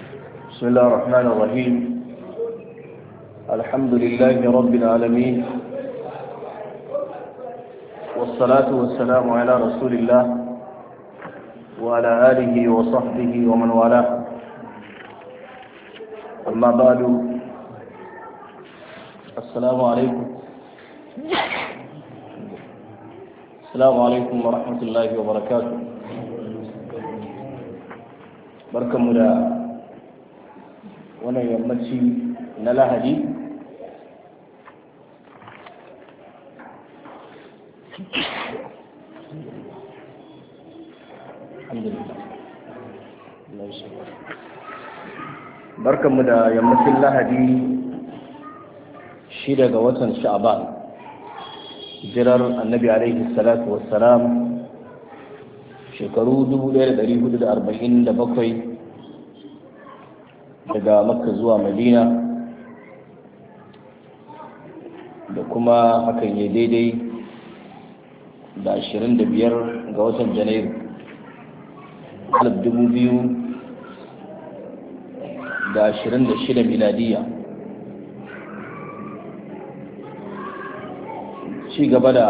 بسم الله الرحمن الرحيم. الحمد لله رب العالمين، والصلاة والسلام على رسول الله وعلى آله وصحبه ومن والاه. أما بعد، السلام عليكم ورحمة الله وبركاته. barkanmu da wannan yammaci na Lahadi barkanmu da yammacin Lahadi 6 ga watan Sha'ban, hijirar Annabi alaihi salatu wassalam shekaru 1447 daga Makka zuwa Madina, da kuma hakan ya daidai da 25 ga watan Janairu 2026 miladiya. Ci gaba da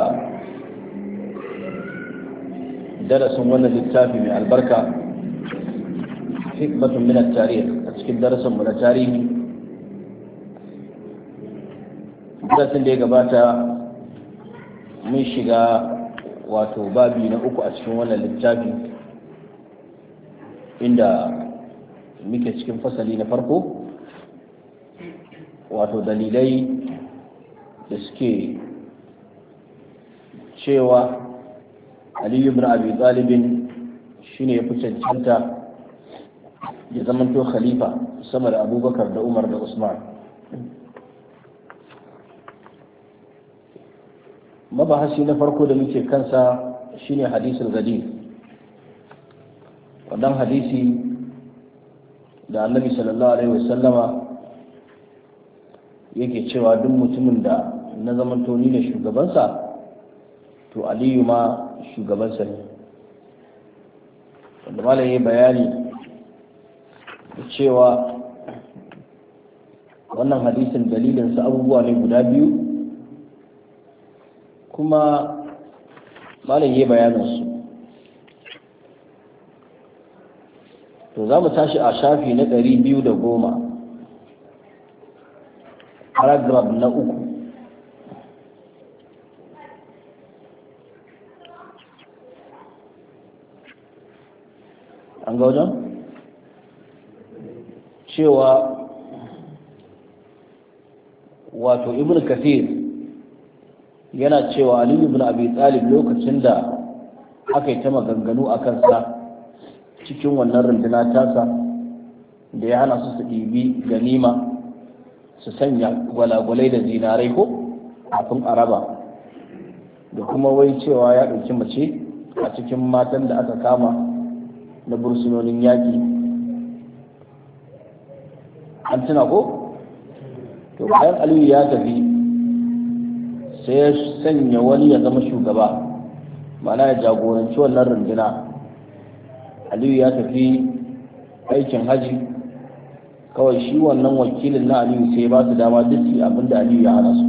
darasin wannan littafi mai albarka, hikmatun min at-tarikh, a cikin darasin mu na tarihi. Darasin da ya gabata mun shiga wato babi na uku a cikin wannan littafi, inda muke cikin fasali na farko, wato dalilai da suke cewa Ali ibn Abi Talib shine ya fi cancanta ya zamanto khalifa sama da Abubakar da Umar da Usman. Mabahasi na farko da muke kansa shine hadisul gadi, wannan hadisi da Annabi sallallahu alaihi wasallama yake cewa duk mutumin da na zamanto ni ne shugabansa, to Aliyu ma shugabansa ne. wanda malam ya bayani da cewa wannan hadisin dalilinsa abubuwa ne guda biyu, kuma malam ya bayaninsu. To za mu tashi a shafi na 210, paragraph na 3. an ga wajen cewa wato ibn kathir yana cewa Ali ibn Abi Talib lokacin da aka yi ta maganganu a kansa cikin wannan runduna tasa da ya hana su ɗibi ganima su sanya gwalagwalai da zinarai ko kafin araba, da kuma wai cewa ya ɗauki mace a cikin matan da aka kama na bursunonin yaƙi. An tuna ko? To bayan Aliyu ya tafi, sai ya sanya wani ya zama shugaba, ma'ana ya jagoranci wannan runduna. Aliyu ya tafi aikin haji, kawai shi wannan wakilin na Aliyu sai ba su dama duk su abin da Aliyu ya hana su.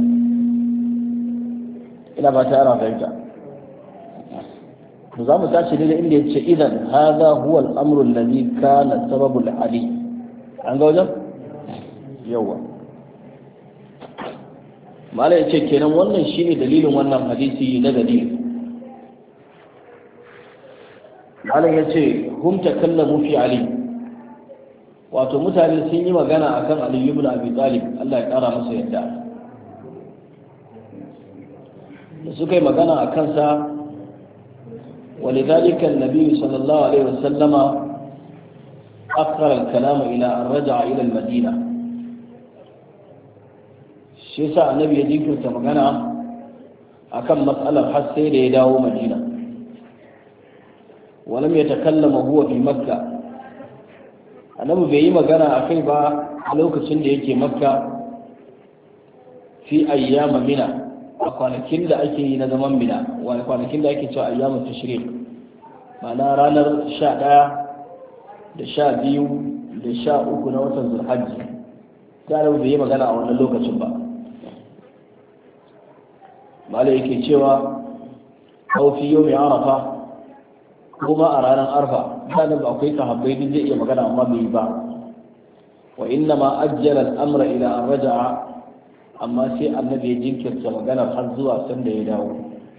Ina ba ta ana fahimta. za mu tashi da inda ya ce idan haza huwa al'amru alladhi kana sababul ali. an ga wajen yawa mala ya ce kenan wannan shine dalilin wannan hadisi na dalil. mala ya ce hum takallamu fi ali, wato mutane sun yi magana akan Ali ibn Abi Talib, Allah ya kara masa yadda. da suka yi magana a kansa, ولذلك النبي صلى الله عليه وسلم أخر الكلام إلى أن رجع إلى المدينة. شيسا النبي يذكر تمغنى أكم مسألة حسي ليداو مدينة، ولم يتكلم هو في مكة. النبي بيي مغنى أخيبا لوك سندي مكة في أيام منى، a kwanakin da ake yi na zaman mina, wani kwanakin da ake cewa ayyamun tashrik, ma'ana ranar 11 da 12 da 13 na watan zulhajji sai annabi bai yi magana a wannan lokacin ba. malai yake cewa aw fi yawmi arafa, kuma a ranar arfa sanan akwai sahabbai din zai iya magana amma bai yi ba. wa inna ma ajjala al-amra ila an raja'a, amma sai annabi ya jinkirta magana har zuwa sanda ya dawo.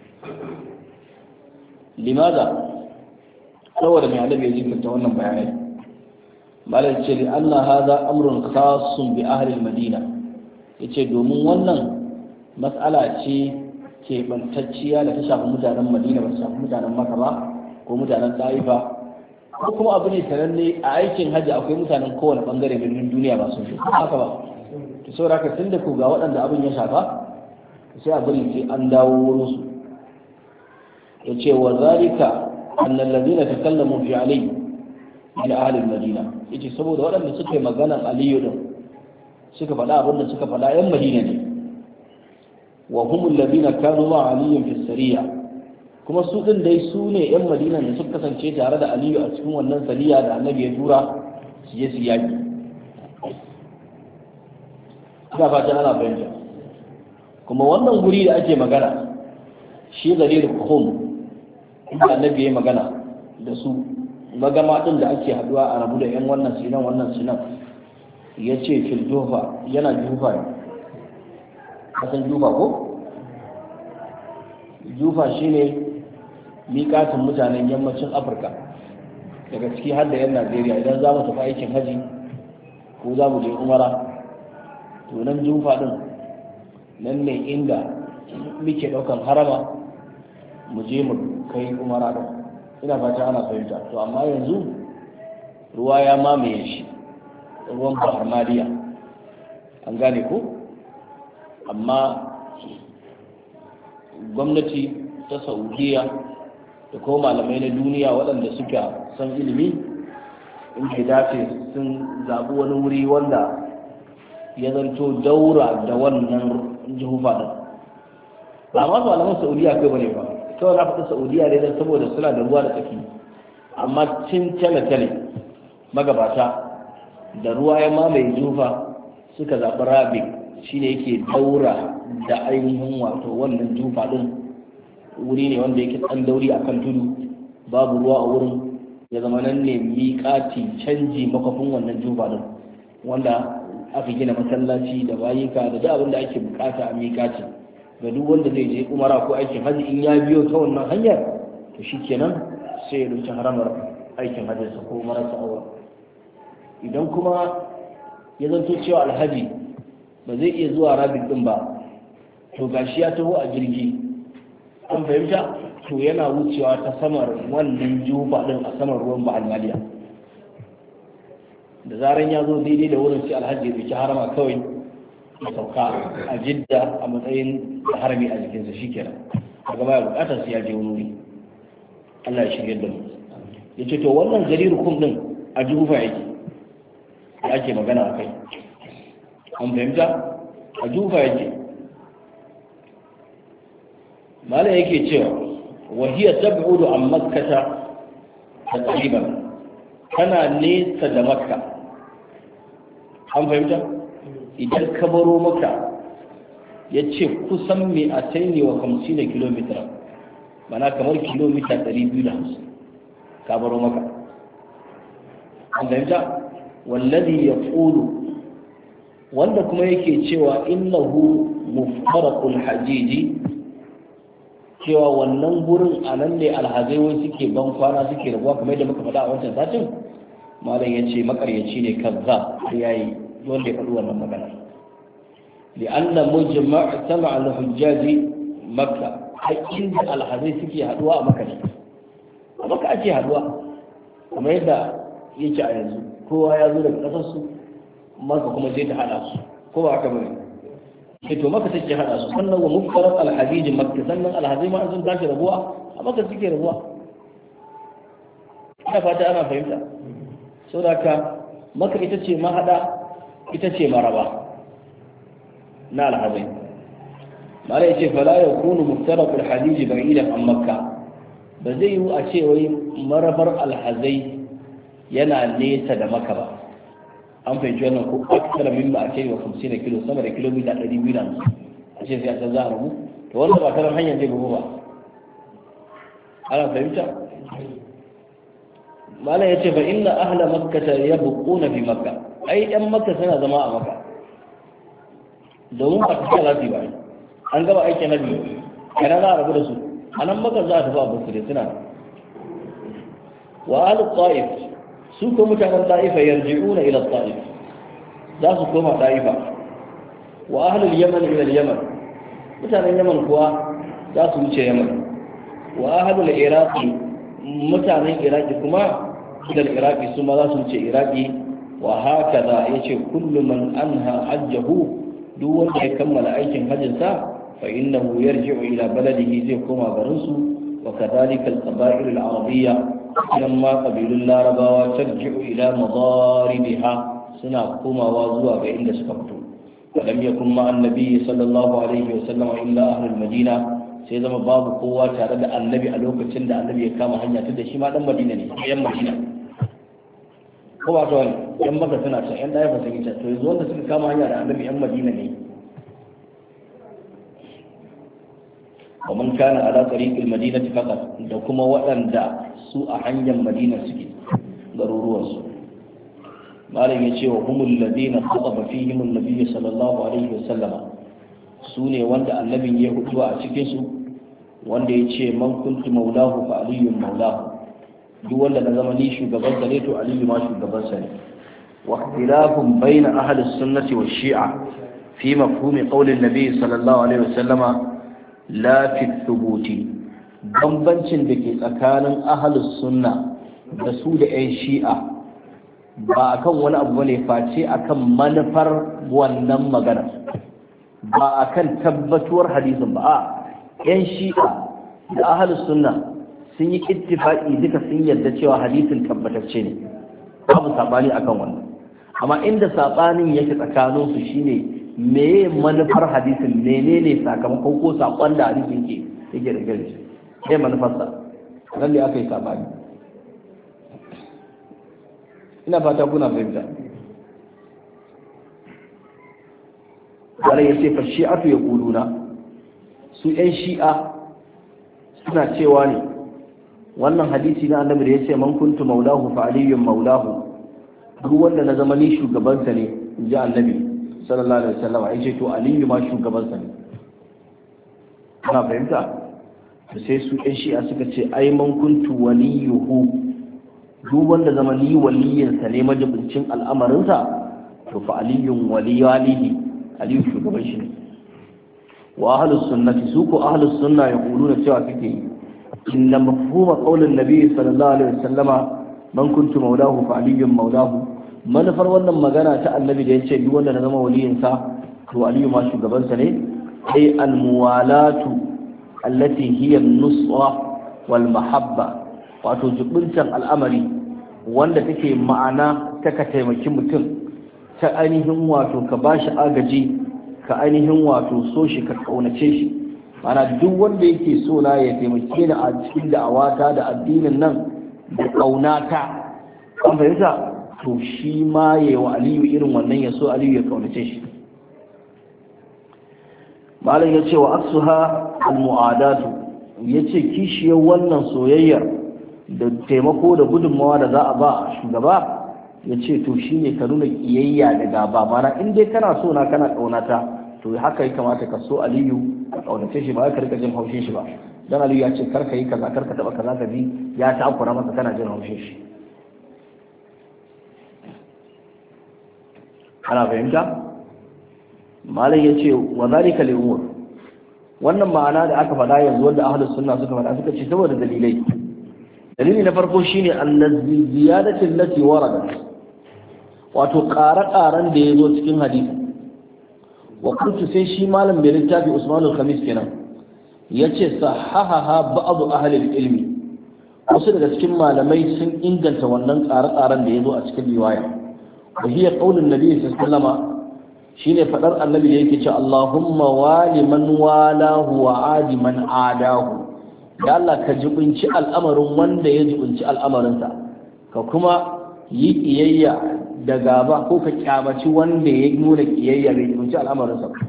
limaza, saboda mai annabi ya jinkirta wannan bayanai. malai ce li anna hadha amrun khassun bi ahli al-madina, yace domin wannan mas'ala ce keɓantacciya da ta shafi mutanen madina, ba ta shafi mutanen maka ba ko mutanen ta'ifa, ko kuma abu ne sananne a aikin hajji akwai mutanen kowane bangare birnin duniya ba sun shi haka ba. to saboda haka tunda ku ga waɗanda abin ya shafa sai a bari sai an dawo wurin su. ya ce wa zalika annal ladina takallamu fi ali min ahli madina, yace saboda waɗanda suka yi maganar aliyu din suka faɗa abin da suka faɗa yan madina ne. wa humul ladina kanu ma aliyin fi sariya, kuma su din dai su ne yan madina da suka kasance tare da aliyu a cikin wannan sariya da annabi ya tura su je su yaki. ina fatan ana fahimta. kuma wannan guri da ake magana shi garir khum, inda annabi ya magana da su magama din da ake haduwa a rabu da yan wannan sinan ya ce fil jufa, yana jufa ne. kasan jufa ko? jufa shine miƙatin mutanen yammacin afirka, daga ciki har da yan najeriya. idan za mu tafi aikin haji ko za mu je umara, to nan jufa din nan ne inda muke ɗaukan harama mu je mu kai umara din. ina fata ana fahimta. to amma yanzu ruwa ya mamaye shi, ruwan bahar maliya, an gane ko? amma gwamnati ta saudiya da kuma malamai na duniya waɗanda suka san ilimi in ke dace sun zaɓi wani wuri wanda ya zanto daura da wannan jihufa ɗin. ba ma malaman saudiya kai bane ba, kawai na faɗi saudiya ne don saboda suna da ruwa da tsaki. amma cin tale-tale magabata da ruwa ya mamaye jihufa suka zaɓi rabin shine yake daura da ainihin wato wannan jufa din. wuri ne wanda yake dan dauri akan tudu, babu ruwa a wurin, ya zama nan ne miƙati canji makafin wannan jufa din, wanda aka gina masallaci da bayika da duk abin da ake bukata a miƙati ga duk wanda zai je umara ko aikin haji. in ya biyo ta wannan hanyar to shikenan sai ya dauki haramar aikin hajjinsa ko umararsa aure. idan kuma ya zanto cewa alhaji ba zai iya zuwa rabin din ba, to gashi ya taho a jirgi, an fahimta, to yana wucewa ta samar wannan jufa din a samar ruwan ba almaliya. da zaran ya zo daidai da wurin sai alhaji ya dauki harama kawai ya sauka a jidda a matsayin da harami a jikinsa, shikenan daga baya bukatar sai ya je wani. Allah ya shirye da mu. yace to wannan jarir kum din a jufa yake da ake magana a kai, an fahimta, a jufa yake. malam yake cewa wahiyar tab'udu an makkata taqriban, tana nesa da makka, an fahimta. idan ka baro makka ya ce kusan mai a taini wa 50 kilomita, mana kamar kilomita 250 ka baro makka, an fahimta. wallazi ya ƙulu, wanda kuma yake cewa innahu muftarakul hajiji, cewa wannan gurin a nan ne alhazai wai suke ban kwana suke rabuwa kamar da muka faɗa a wancan satin. malam ya ce makaryaci ne kaza, ya yi wanda ya faɗi wannan magana. li'anna mujma' sama al-hujjaji makka, hakkin da alhazai suke haduwa a makka ne, a makka ake haduwa kamar yadda yake a yanzu. kowa ya zo daga ƙasar su, makka kuma sai ta hada su, ko ba haka bane? to makka take hada su. sannan wa muftarat al-hajij makka, sannan alhazai ma sun tashi rabuwa a makka suke rabuwa. ina fata ana fahimta. saboda haka makka ita ce mahada, ita ce maraba na alhazai. mala yace fala yakunu muftarat al-hajij ba'idan an makka, ba zai yi a ce wai marabar alhazai yana nesa da maka ba, an fahimci wannan ko aksara min ba a ce wa 50 kilo sama da kilomita 250 a ce sai a can za a rabu to wanda ba karan hanyar zai bugu ba ana fahimta mala ya ce fa inna ahla makkata yabquna fi makka ai yan makka suna zama a makka domin ba ta za su yi ba an gaba aikin nabi kana za a rabu da su a nan makka za a tafi abu su da suna wa ahlu ta'if su ko mutanen ta'ifa yarji'una ila ta'if za su koma ta'ifa wa ahlu yaman ila yaman mutanen yaman kuwa za su wuce yaman wa ahlu iraqi mutanen iraqi kuma da iraqi su ma za su wuce iraqi wa hakaza yace kullu man anha hajjahu duk wanda ya kammala aikin hajjinsa fa innahu yarji'u ila baladihi zai koma garin su wa kadhalika al-qaba'il al-arabiyya ma qabilul larabawa tarji'u ila madaribiha suna komawa zuwa ga inda suka fito ولم يكن مع النبي صلى الله عليه وسلم إلا أهل المدينة sai zama babu kowa tare da annabi a lokacin da annabi ya kama hanya tunda shi ma dan Madina ne yan Madina ko ba to yan Makka suna can yan Daifa sun yi to yanzu wanda suka kama hanya da annabi yan Madina ne wa man kana ala tariqil madinati faqat da kuma waɗanda su a hanyar Madina suke garuruwan su malam ya ce wa humul ladina khataba fihim an-nabiy sallallahu alaihi wasallama su ne wanda annabin ya hudu a cikin su wanda ya ce man kuntu maulahu fa aliyyun maulahu duk wanda na zama ni shugaban sa ne to aliyu ma shugaban sa ne wa ikhtilafun bayna ahli sunnati wa shi'a fi mafhumi qawli an-nabiy sallallahu alaihi wasallama la fi thubuti bambancin da ke tsakanin ahli sunna da su da 'yan shi'a ba akan wani abu bane face akan manufar wannan magana ba akan tabbatuwar hadisin ba a yan shi'a da ahlus sunna sun yi ittifaqi duka sun yarda cewa hadisin tabbatacce ne babu sabani akan wannan amma inda sabanin yake tsakanin su shine meye manufar hadisin menene sakamakon ko sakon da hadisin yake da gari sai manufarsa nan da aka yi sabani ina fata kuna fahimta wala yace fa shi'atu yaquluna su ɗan shi'a suna cewa ne wannan hadisi na annabi da yace man kuntu maulahu fa aliyyun maulahu duk wanda na zama ni shugabansa ne inji annabi sallallahu alaihi wasallam yace to aliyu ma shugabansa ne kana fahimta sai su ɗan shi'a suka ce ai man kuntu waliyuhu duk wanda zama ni waliyinsa ne majibincin al'amarinsa to fa aliyun waliyalihi aliyu shugaban shi ne wa ahlus sunnati su ko ahlus sunna yaquluna cewa kike inna mafhuma qaulin nabi sallallahu alaihi wasallama man kuntu maulahu fa aliyun maulahu manufar wannan magana ta annabi da yace duk wanda na zama waliyinsa to aliyu ma shugabansa ne ai al muwalatu allati hiya an-nusra wal mahabba wato jubuntan al'amari wanda take ma'ana ta ka taimaki mutum ta ainihin wato ka bashi agaji ka ainihin wato so shi ka kaunace shi ana duk wanda yake so na ya taimake ni a cikin da'awata da addinin nan da kaunata an fahimta to shi ma yayi wa aliyu irin wannan ya so aliyu ya kaunace shi malam ya ce wa aksuha al-mu'adatu yace kishiyar wannan soyayyar da taimako da gudunmawa da za a ba shugaba ya ce to shi ne ka nuna kiyayya da gaba mana in dai kana so na kana ƙaunata to haka ya kamata ka so aliyu ka ƙaunace shi ba ka rika jin haushin shi ba dan aliyu ya ce kar ka yi kaza kar ka taba kaza ka bi ya takura maka kana jin haushin shi ana fahimta malam ya ce wa zalika li umur wannan ma'ana da aka faɗa yanzu wanda ahlus sunna suka faɗa suka ce saboda dalilai dalili na farko shine allazi ziyadatin lati waradat wato ƙare-ƙaren da ya zo cikin hadisi wa kuntu sai shi malam bai littafi Usman al-Khamis kenan yace sahahaha ba'd ahli al-ilmi wasu daga cikin malamai sun inganta wannan ƙare-ƙaren da ya zo a cikin riwaya wa hiya qaulun nabi sallallahu alaihi wasallam shine fadar annabi da yake cewa Allahumma wali man walahu wa adi man adahu ya Allah ka jibinci al'amarin wanda ya jibinci al'amarinsa ka kuma yi kiyayya da gaba ko ka kyamaci wanda ya nuna kiyayya bai kunci al'amarinsa ba.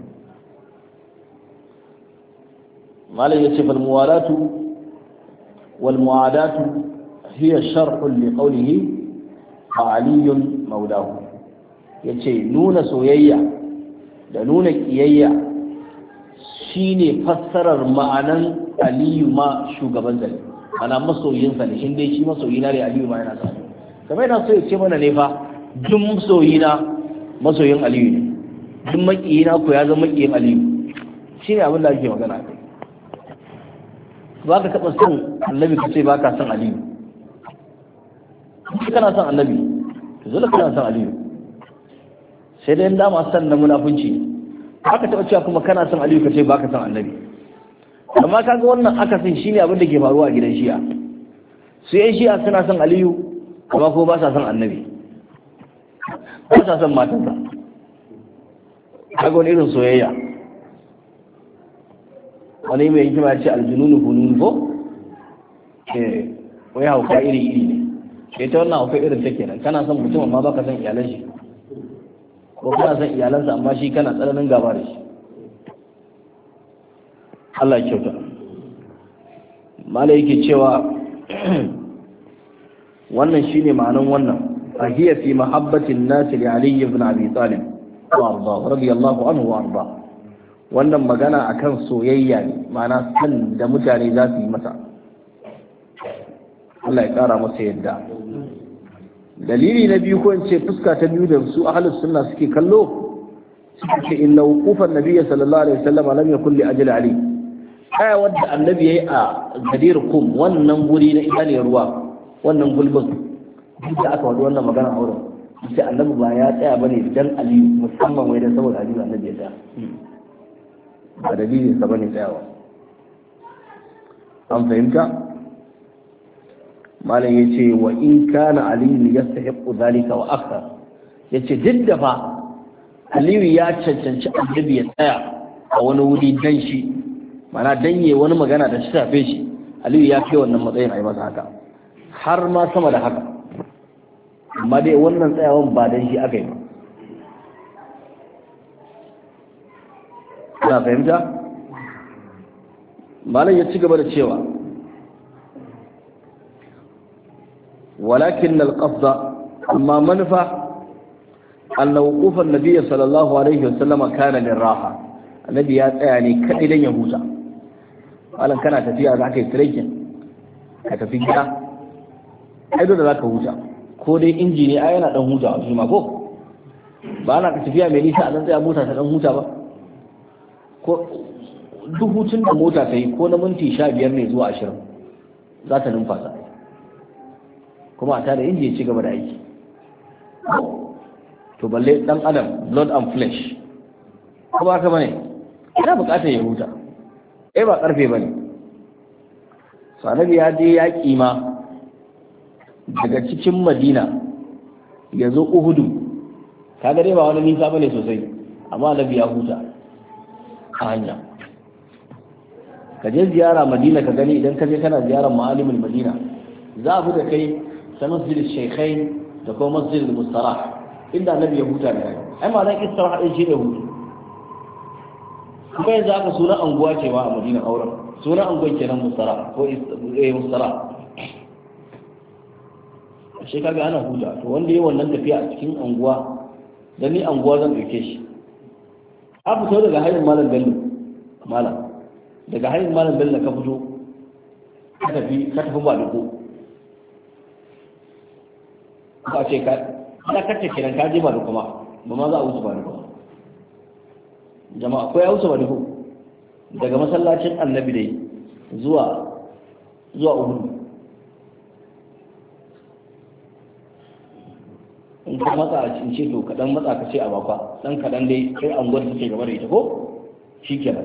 malam yace fal muwalatu wal muadatu hiya sharhun li qawlihi aliyun maulahu. yace nuna soyayya da nuna kiyayya shine fassarar ma'anan aliyu ma shugaban zali, ana masoyinsa ne, in dai shi masoyina ne aliyu ma yana sa kamar yana so ya ce mana ne fa duk masoyina masoyin aliyu ne, duk makiyina ko ya zama makiyin aliyu. shine abin da ake magana kai. ba ka taɓa son annabi ka ce ba ka son aliyu. in kana son annabi to zai kana son aliyu, sai dai dama san na munafunci. haka taɓa cewa kuma kana son aliyu ka ce ba ka son annabi. amma kaga wannan akasin shine abin da ke faruwa a gidan shi'a. su yan shi'a suna son aliyu amma ko ba sa son annabi, ba sa son matansa. kaga wani irin soyayya. wani mai hikima ya ce aljununu hunun ko wai hauka iri iri ne. sai ta wannan hauka irin take nan, kana son mutum amma baka son iyalan shi, ko kana son iyalansa amma shi kana tsananin gaba da shi. Allah ya kyauta. malai yake cewa wannan shine ma'anan wannan fahiya fi mahabbatin nas li ali ibn abi talib wa arda radiyallahu anhu wa arda. wannan magana akan soyayya ne, ma'ana san da mutane za su yi masa. Allah ya kara masa yadda. dalili na biyu ko in ce fuska ta biyu da su ahlus sunna suke kallo, suke ce inna wuqufan nabiyyi sallallahu alaihi wasallam lam yakul li ajli ali. aya wadda annabi yayi a gadir kum, wannan guri na idaniyar ruwa, wannan gulbin da aka wadu wannan magana auren, sai annabi ba ya tsaya bane dan aliyu, musamman wai dan saboda aliyu annabi ya tsaya, ba dalilin sa bane tsayawa. an fahimta. malam yace wa in kana aliyu yastahiqu dhalika wa akthar, yace duk da fa aliyu ya cancanci annabi ya tsaya a wani wuri dan shi, mana danye wani magana da shi tafe shi, aliyu ya kai wannan matsayin a yi masa haka, har ma sama da haka. amma dai wannan tsayawan ba dan shi aka yi ba. na fahimta. malam ya ci gaba da cewa walakin al-qasda, amma manufa anna wuquf an-nabiy sallallahu alaihi wasallam kana liraha, annabi ya tsaya ne kadai dan ya huta. malam kana tafiya za ka yi trekking, ka tafi gida, ai dole za ka huta, ko dai inji ne ai yana dan hutawa shi ma ko ba ana ka tafiya mai nisa a nan tsaya mota ta dan huta ba, ko duk hutun da mota ta yi ko na minti 15 ne zuwa 20 za ta numfasa, kuma a tada inji ya ci gaba da aiki. to balle dan adam blood and flesh, ko ba ka bane, ina bukatar ya huta, ba karfe bane. Annabi ya je yaƙi ma daga cikin Madina ya zo Uhudu, kaga dai ba wani nisa bane sosai, amma Annabi ya huta a hanya. ka je ziyara Madina ka gani, idan ka je kana ziyarar ma'alimul Madina za a buga kai ta masjidil Shaykhain da kuma masjidil Mustarah, inda Annabi ya huta ne. ai ma zan istirah din shi da hutu. kuma yanzu aka sunan anguwa cewa a Madina auren sunan anguwan kenan Mustara ko Mustara. shi kaga ana huta. to wanda yi wannan tafiya a cikin anguwa, dan ni anguwa zan dauke shi. a fito daga hayin malam Bello, daga hayin malam Bello ka fito ka tafi ba duko, ka ce ka kace kiran ka je ba duko ba ma za a wuce ba duko. jama'a ko ya wuce ba duko daga masallacin Annabi dai zuwa Uhud. in ka matsa a cince to kadan matsa ka ce a bakwa dan kadan dai kai anguwar take gaba da ita ko shikenan.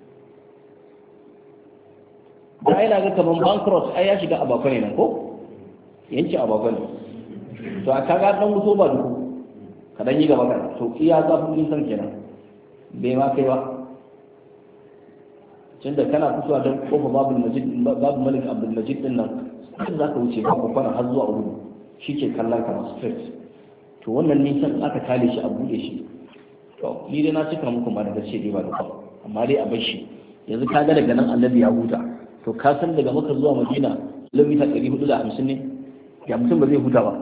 da ina ga kaman bankrupt ai ya shiga a bakwa ne nan ko yanki a bakwa ne, to a kaga dan mutu ba duko kadan yi gaba kan to iya zafin nisan kenan bai ma kai ba. tun da kana fitowa don kofa babu Malik Abdul Majid din nan, sai za ka wuce ba kwana har zuwa Uhud. shi ke kallon kamar straight. To wannan nisan aka tale shi a buɗe shi, to ni dai na cika muku ma daga ce dai ba da kwan, amma dai a bar shi. Yanzu ka ga daga nan annabi ya huta, to ka san daga Makka zuwa Madina kilomita 450 ne, ya mutum ba zai huta ba.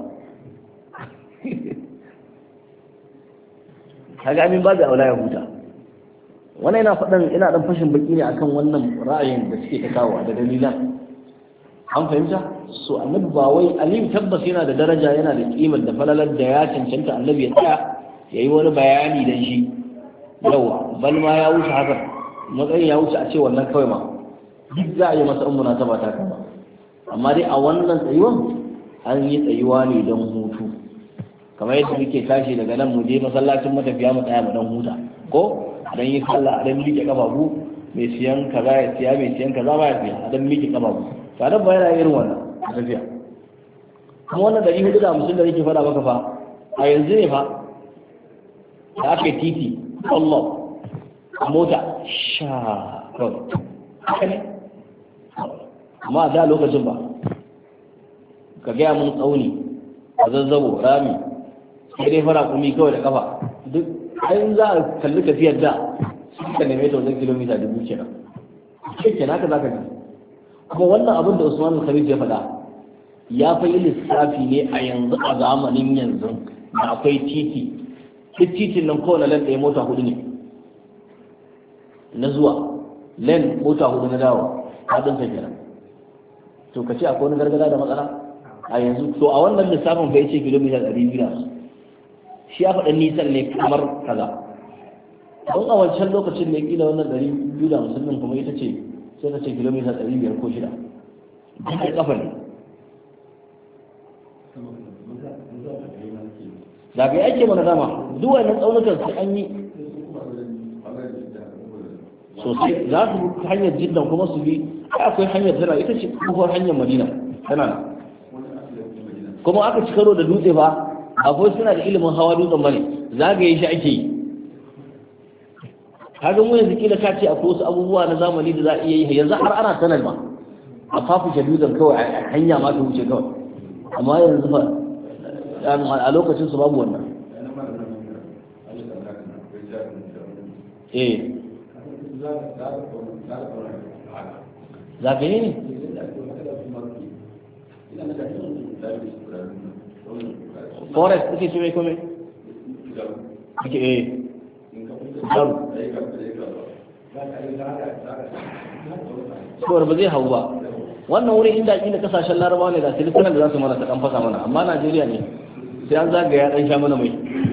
Kaga amin ba da aula ya huta. Wannan ina dan fashin baki ne akan wannan ra'ayin da suke ta kawo da dalilan. An fahimta? So annabi ba wai alim tabbas yana da daraja, yana da kimar da falalar da ya cancanta annabi ya tsaya yayi wani bayani dan shi. Yawa, bal ma ya wuce haka. Matsayin ya wuce a ce wannan kawai ma. Duk za a yi masa ummuna ta bata kama. Amma dai a wannan tsayuwan an yi tsayuwa ne don hutu. Kamar yadda muke tashi daga nan mu je masallacin matafiya mu tsaya mu dan huta. Ko dan yi sallah a dan miƙe kafafu, mai siyan kaza ya siya, mai siyan kaza ba ya siya, a dan miƙe kafafu. Tare ba yana irin wannan tafiya. Kuma wannan 450 da yake faɗa maka fa a yanzu ne fa da aka yi titi Allah a mota sha kawai haka ne, amma a da lokacin ba ka gaya mun tsauni a zazzabo rami sai dai fara kumi kawai da kafa duk ayin za a kalli tafiyar da suka neme ta wajen kilomita 1000 kenan kenan haka za ka ji. Kuma wannan abin da Usman al-Khamis ya faɗa ya fa yi lissafi ne a yanzu a zamanin yanzu da akwai titi, duk titin nan kowane len ɗaya mota 4 ne na zuwa, len mota 4 na dawo, haɗin sa kenan. To ka ce akwai wani gargada da matsala a yanzu? To a wannan lissafin fa yace kilomita 200, shi ya faɗa nisan ne kamar kaza. Don a wancan lokacin ne kila wannan 250 din kuma ita ce sai ka ce kilomita 500 ko 6 duk a kafa ne. Da bai ake mana dama duk wannan tsaunukan sai an yi sosai. Za su bi hanyar jiddan kuma su bi, akwai hanyar tana ita ce kofar hanyar Madina tana nan, kuma aka ci karo da dutse ba akwai suna da ilimin hawa dutsen bane, zagaye shi ake yi. Kaga mu yanzu kila ka ce akwai wasu abubuwa na zamani da za a iya yi yanzu har ana sanar ma a fafuce dutsen kawai a hanya ma ta wuce kawai, amma yanzu fa a lokacin su babu wannan. Zagaye ne forest ake ce mai kome ake saboda ba zai hau ba. Wannan wurin inda ake da kasashen larabawa ne da silikunan da za su mana ta kan fasa mana, amma Najeriya ne sai an zagaya dan sha mana mai.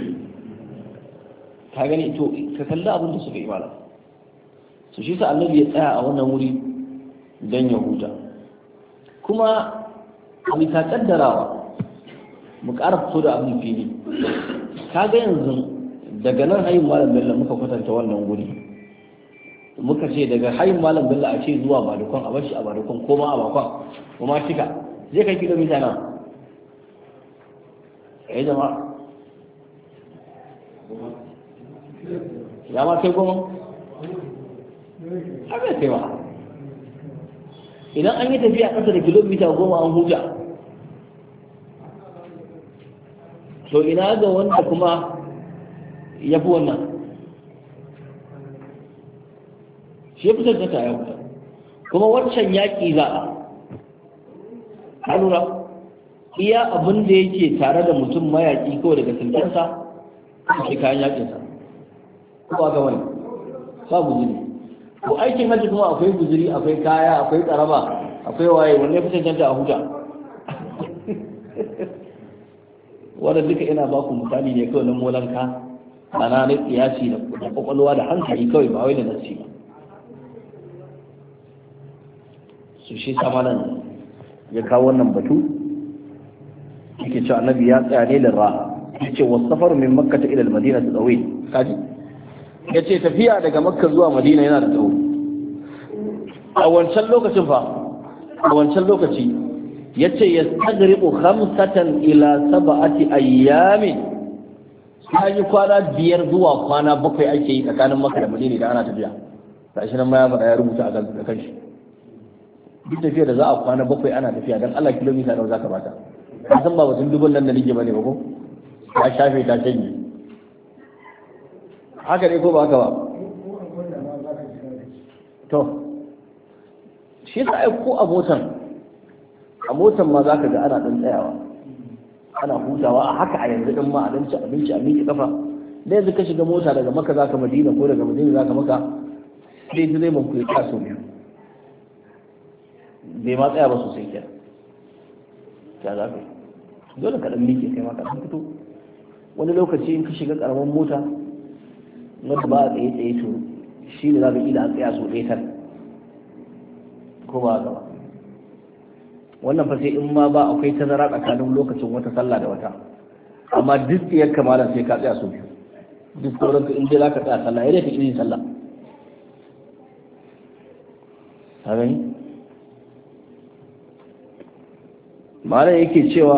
Ka gani to ka kalli abin da suka yi malam. Su shi sa annabi ya tsaya a wannan wuri don ya huta. Kuma a bisa kaddarawa mu ƙara fito da abin fili. Ka ga yanzu daga nan hayin malam bello muka kwatanta wannan guri, muka ce daga hayin malam bello a ce zuwa badukon a bashi a badukon ko ma a bakon kuma shika zai kai kilomita na jama'a ya ma kai goma a bai kai ba. Idan an yi tafiya ƙasa da kilomita 10 an huta, to ina ga wanda kuma ya fi wannan shi ya fi tattata ya huta. Kuma wancan yaƙi za a lura iya abin da yake tare da mutum mayaƙi kawai daga silkensa shi kayan yaƙinsa kuma ga wani ba guzuri. Ko aikin hajji kuma akwai guzuri, akwai kaya, akwai tsaraba, akwai waye, wanne fi cancanta a huta. Wanda duka ina ba ku misali ne kawai na molanka ana na kiyasi da kwakwalwa da hankali kawai ba wai da nasi ba. Su shi samanan ya kawo wannan batu yake cewa annabi ya tsaya ne lirra, yace wasafar min makka ila al-madina tsawi kaji yace tafiya daga makka zuwa madina yana da tsawo. A wancan lokacin fa a wancan lokaci yace yastagriqu 5 ila 7 ayyamin, sai kwana 5 zuwa kwana 7 ake yi tsakanin makka da madina da ana tafiya. Gashi nan ma ya faɗa ya rubuta a kan shi duk tafiya da za a kwana 7 ana tafiya dan Allah kilomita nawa zaka bata ka san ba batun dubun nan da nake bane ba ko ta shafe ta canje haka ne ko ba haka ba to shi yasa ai ko a motan ma zaka ga ana dan tsayawa ana hutawa a haka a yanzu din ma a dan ci abinci a miƙe kafa da yanzu ka shiga mota daga Makka zaka Madina ko daga Madina zaka Makka sai dai mun ku ya so biyu bai ma tsaya ba sosai kenan ya za ka yi dole ka dan miƙe kai ma ka dan fito wani lokaci in ka shiga karamin mota wanda ba a tsaye to shi ne za ka ila a tsaya so ɗaya tan ko ba gaba wannan fa sai in ma ba akwai tazara tsakanin lokacin wata sallah da wata amma duk ya kamala sai ka tsaya so biyu duk sauran ka in dai za ka tsaya sallah yadda ka yin sallah ka gani malam yake cewa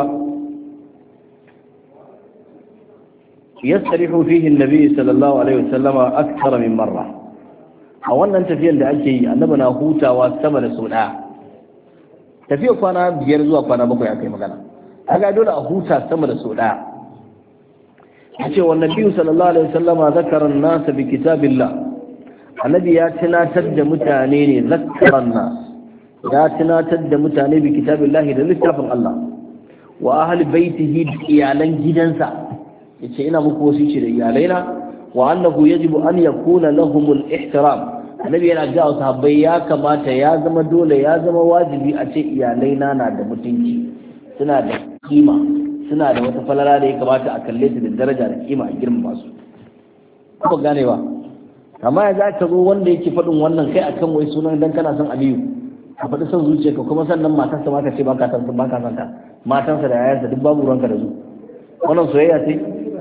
yasrihu fihi an-nabi sallallahu alaihi wasallama akthar min marra a wannan tafiyar da ake yi annabi na hutawa sama da sau daya tafiyar kwana 5 zuwa kwana 7 akai magana kaga dole a huta sama da sau daya yace wannan nabi sallallahu alaihi wasallama zakara an-nas bi kitabillah annabi ya tunatar da mutane ne zakaran nas ya tunatar da mutane bi kitabillahi da littafin Allah wa ahli baitihi da iyalan gidansa yace ina muku wasici da iyalaina wa annahu yajibu an yakuna lahumul ihtiram annabi yana ga sahabbai ya kamata ya zama dole ya zama wajibi a ce iyalaina na da mutunci suna da kima suna da wata falala da ya kamata a kalle su da daraja da kima a girmama su ko ganewa amma ya za ka zo wanda yake faɗin wannan kai akan wai sunan dan kana son Aliyu ka faɗi son zuciyarka kuma sannan matarsa ma ka ce baka san ta matarsa da yayansa duk babu ruwanka da su wannan soyayya ce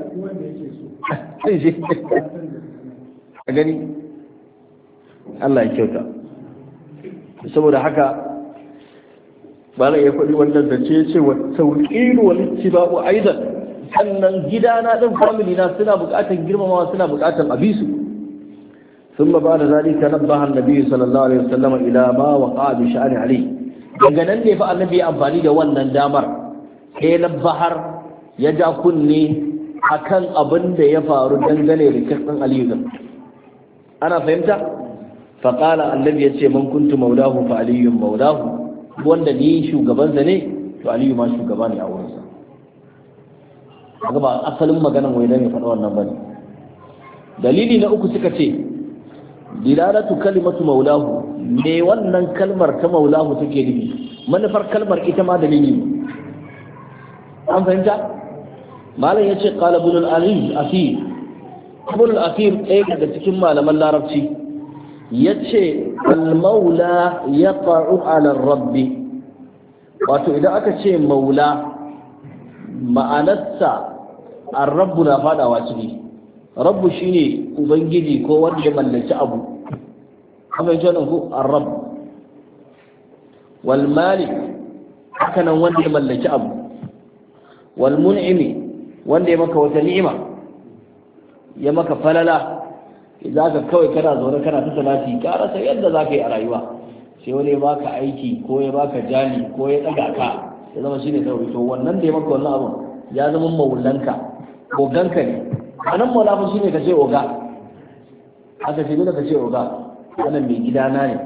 a gani Allah ya kyauta saboda haka bala ya faɗi wannan da ce wa tawqiru wal ittiba'u aidan sannan gidana din family na suna buƙatar girmamawa suna buƙatar abisu ثم بعد ذلك نبه النبي صلى الله عليه وسلم إلى ما وقع بشأن علي daga nan ne fa annabi amfani da wannan damar sai nabbahar ya ja kunne akan abin da ya faru dangane da kisan Ali din ana fahimta fa qala annabi yace man kuntu maulahu fa aliyyun maulahu wanda ni shugaban sa ne to Aliyu ma shugaba ne a wurin sa kaga ba asalin maganan wai dan ya faɗa wannan bane dalili na uku suka ce dilalatu kalimatu maulahu me wannan kalmar ta maulahu take nufi manufar kalmar ita ma dalili an fahimta malam yace qala ibn al-asir ibn al-asir ɗaya daga cikin malaman larabci yace al-maula yaqa'u ala ar-rabbi wato idan aka ce maula ma'anarsa ar-rabbu na fadawa ciki rabbu shine ubangiji ko wanda ya mallaki abu kuma yace nan ko ar-rabb wal malik haka nan wanda ya mallaki abu wal mun'imi wanda ya maka wata ni'ima ya maka falala idan ka kawai kana zaune kana ta salati ka rasa yadda zaka yi a rayuwa sai wani ya baka aiki ko ya baka jali ko ya daga ka ya zama shine kawai to wannan da ya maka wannan abu ya zama maulanka oganka ne anan maulafa shine ka ce oga haka ce dole ka ce oga wannan mai gidana ne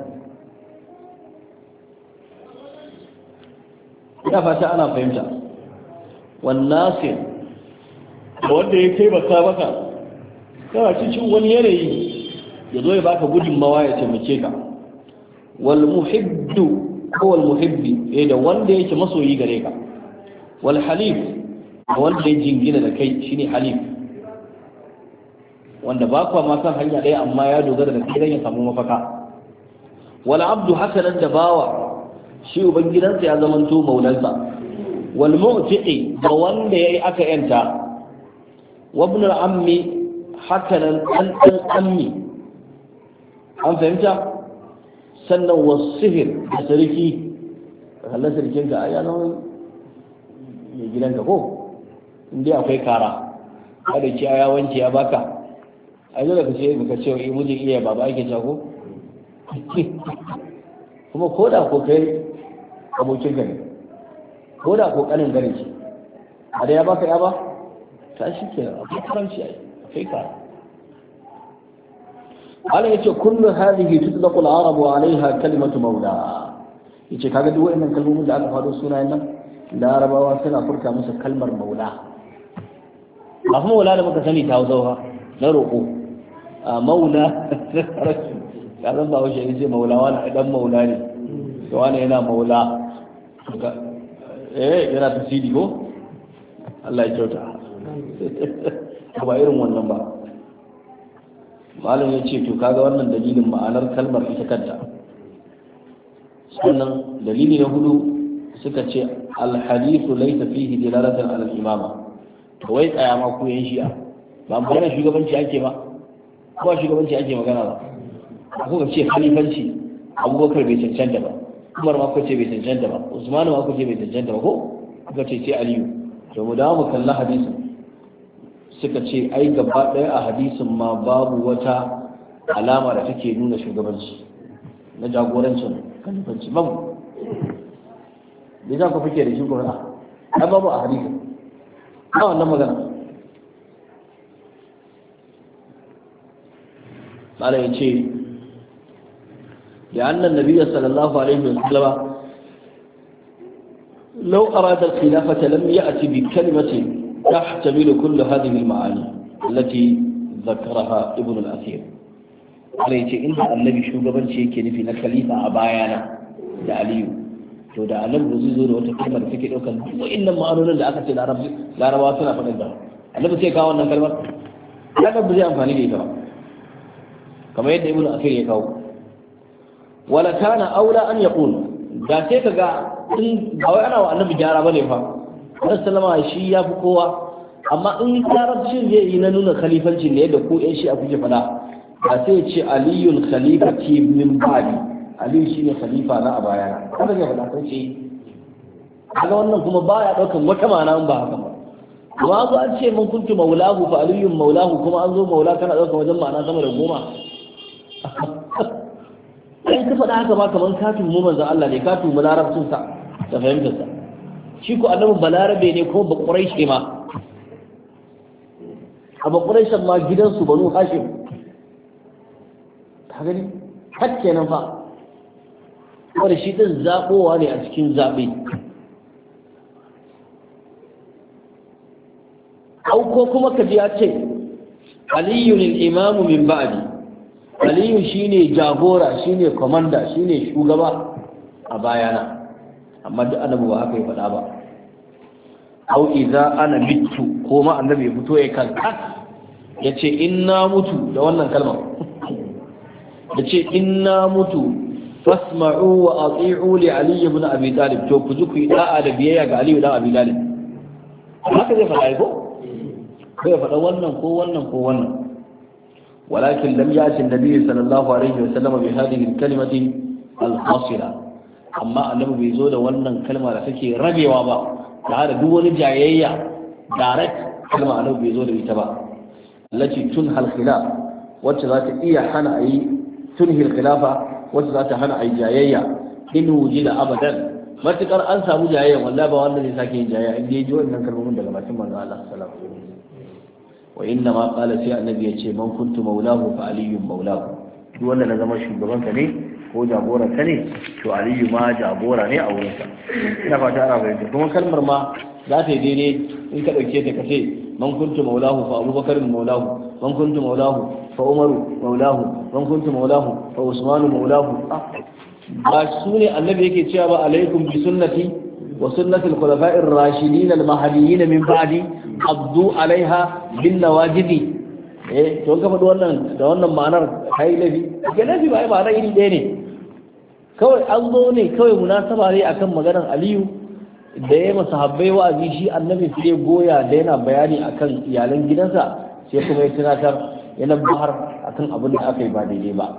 ina fata ana fahimta wannasir da wanda ya taimaka maka kana cikin wani yanayi ya zo ya baka gudunmawa ya taimake ka wal muhibbu ko wal muhibbi da wanda yake masoyi gare ka wal halif da wanda ya jingina da kai shine halif wanda ba kwa ma kan hanya ɗaya amma ya dogara da kai dan ya samu mafaka wal abdu hakanan da bawa shi ubangidansa ya zamanto maulansa wal mu'tiqi da wanda yayi aka yanta wa ibn al ammi hakanan dan ammi an fahimta sannan wasihir da sarki Allah sarkin ka ai yana mai gidanka ko indai akwai kara kada ki aya wance ya baka ai dole ka ce ka ce wai miji iya baba ake ta ko kuma ko da ko kai abokin ka ne ko da kokarin gare shi a da ya baka ya ba ta shi ke akwai karanci ai akwai ka Allah yace kullu hadhihi tutlaqu al-arabu 'alayha kalimatu mawla yace kaga duk wannan kalmomin da aka faɗo sunayen nan larabawa suna furta musu kalmar maula ba kuma maula da muka sani ta hausa na roƙo a maula ya zan ba washe yace maula wani dan maula ne to wani yana maula yana tasiri ko Allah ya kyauta ba irin wannan ba malam ya ce to kaga wannan dalilin ma'anar kalmar ita kanta sannan dalili na hudu suka ce alhadithu laysa fihi dilalatan ala al-imama to wai tsaya ma ku yan shi'a ba magana shugabanci ake ba ko shugabanci ake magana ba ko ka ce khalifanci Abubakar bai cancanta ba Umar ma ko ce bai cancanta ba Usman ma ko ce bai cancanta ba ko kuka ce sai Aliyu to mu dawo mu kalla hadisin suka ce ai gaba ɗaya a hadisin ma babu wata alama da take nuna shugabanci na jagorancin kalifanci babu me za ku fike da shi kuma a babu a hadisin ba wannan magana malai ya ce da annan nabiyyu sallallahu alaihi wasallam law arada al-khilafata lam ya'ti bi kalimatin تحتمل كل هذه المعاني التي ذكرها ابن الأثير عليه إن النبي شوغبان شيء كنفي نخليفة أبايانا da Aliyu to da annabi zai zo da wata kalmar da take daukar wa'annan ma'anonin da aka ce larabawa suna faɗin da annabi sai kawo wannan kalmar kada ba zai amfani da ita ba kamar yadda ibnu akhir ya kawo wala kana aula an yaqul da sai kaga in ba wai ana wa annabi gyara bane fa Sallama shi ya fi kowa amma in larabcin zai yi na nuna khalifancin ne yadda ko yan shi a kuke fada ba sai ya ce aliyul khalifati min ba'di aliyu shine khalifa na a bayana kada ya fada sai ce kaga wannan kuma baya daukan wata ma'ana ba haka ba amma zo an ce mun kuntu maulahu fa aliyun maulahu kuma an zo maula kana daukan wajen ma'ana sama da 10 ai ka fada haka ba kaman ka tumu manzon Allah ne ka tumu larabcin sa da fahimtar sa shi ko annabin balarabe ne ko ba quraishi ma a ba quraishan ma gidansu banu hashim ka gani har kenan fa wanda shi din zabowa ne a cikin zabe au ko kuma kaji ya ce aliyu al-imam min ba'di aliyu shine jagora shine komanda shine shugaba a bayana amma duk annabi ba haka ya faɗa ba au idza ana mitu ko ma annabi ya fito ya kanka yace inna mutu da wannan kalmar yace inna mutu fasma'u wa ati'u li ali ibn abi talib to ku ji ku yi da'a da biyayya ga ali ibn abi talib haka zai faɗa ko kai faɗa wannan ko wannan ko wannan ولكن لم يأتي النبي صلى الله عليه وسلم بهذه الكلمة القاصرة amma annabi bai zo da wannan kalma da take rabewa ba da duk wani jayayya direct kalma annabi bai zo da ita ba lati tunhal khilaf wacce za ta iya hana ayi tunhil khilafa wacce za ta hana ayi jayayya in wujida abadan matukar an samu jayayya wallahi ba wanda zai sake yin jayayya in dai ji wannan kalmomin daga bakin manzo Allah sallallahu alaihi wasallam wa inna ma qala sai annabi ya ce man kuntu maulahu fa aliyyun maulahu duk wanda na zama shugaban ka ne ko jagoran ka ne to aliyu ma jagora ne a wurinsa ina fata ana fahimta kuma kalmar ma za ta yi daidai in ka ɗauke ta kace man kuntu maulahu fa abubakar maulahu man kuntu maulahu fa umaru maulahu man kuntu maulahu fa usmanu maulahu ba su ne annabi yake cewa ba alaikum bi sunnati wa sunnati al-khulafa'ir rashidin al-mahdiyyin min ba'di abdu alaiha bin nawajidi to ka faɗi wannan da wannan ma'anar kai lafi ke lafi ba ai ma'anar iri ɗaya ne kawai an zo ne kawai munasaba ne akan maganar Aliyu da ya masa habbai wa'azi shi annabi sai goya da yana bayani akan iyalan gidansa sai kuma ya tunatar yana bahar akan abin da aka yi ba daidai ba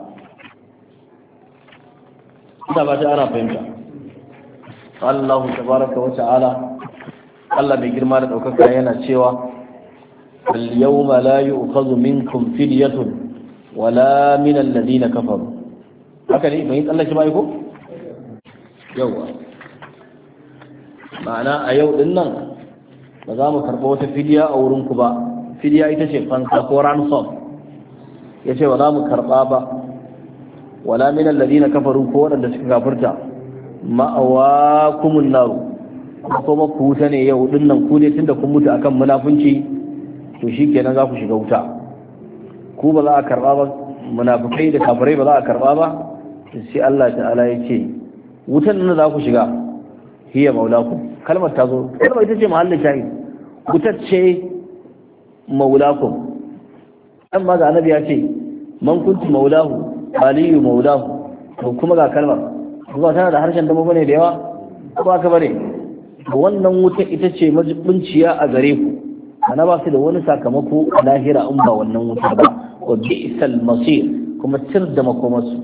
ina ba ta ana fahimta Allah tabaraka wa ta'ala Allah mai girma da ɗaukaka yana cewa اليوم لا يؤخذ منكم فدية ولا من الذين كفروا haka ne mai Allah shi bai ko yawa ma'ana a yau din nan ba za mu karɓa wata fidiya a wurinku ba. Fidiya ita ce fansa ko ransom, ya ce ba za mu karɓa ba. Wala min alladhina kafaru, ko waɗanda suka kafirta, ma'awakumun naru, kuma ku wuta ne yau din nan. Ku ne tunda kun mutu akan munafunci, to shikenan za ku shiga wuta. Ku ba za a karɓa ba, munafukai da kafirai ba za a karɓa ba. Sai Allah ta'ala ya ce wutan nan za ku shiga, hiya maulakum. Kalmar ta zo, kalmar ita ce mahallin shahid, wutar ce maulakum. dan ma ga annabi ya ce man kuntu maulahu aliyu maulahu, to kuma ga kalmar kuma tana da harshen dama bane da yawa, ba ka bane. Wannan wuta ita ce majibinciya a gare ku, ana ba su da wani sakamako a lahira in ba wannan wuta ba. Wa bi'sal masir, kuma tir da makomarsu.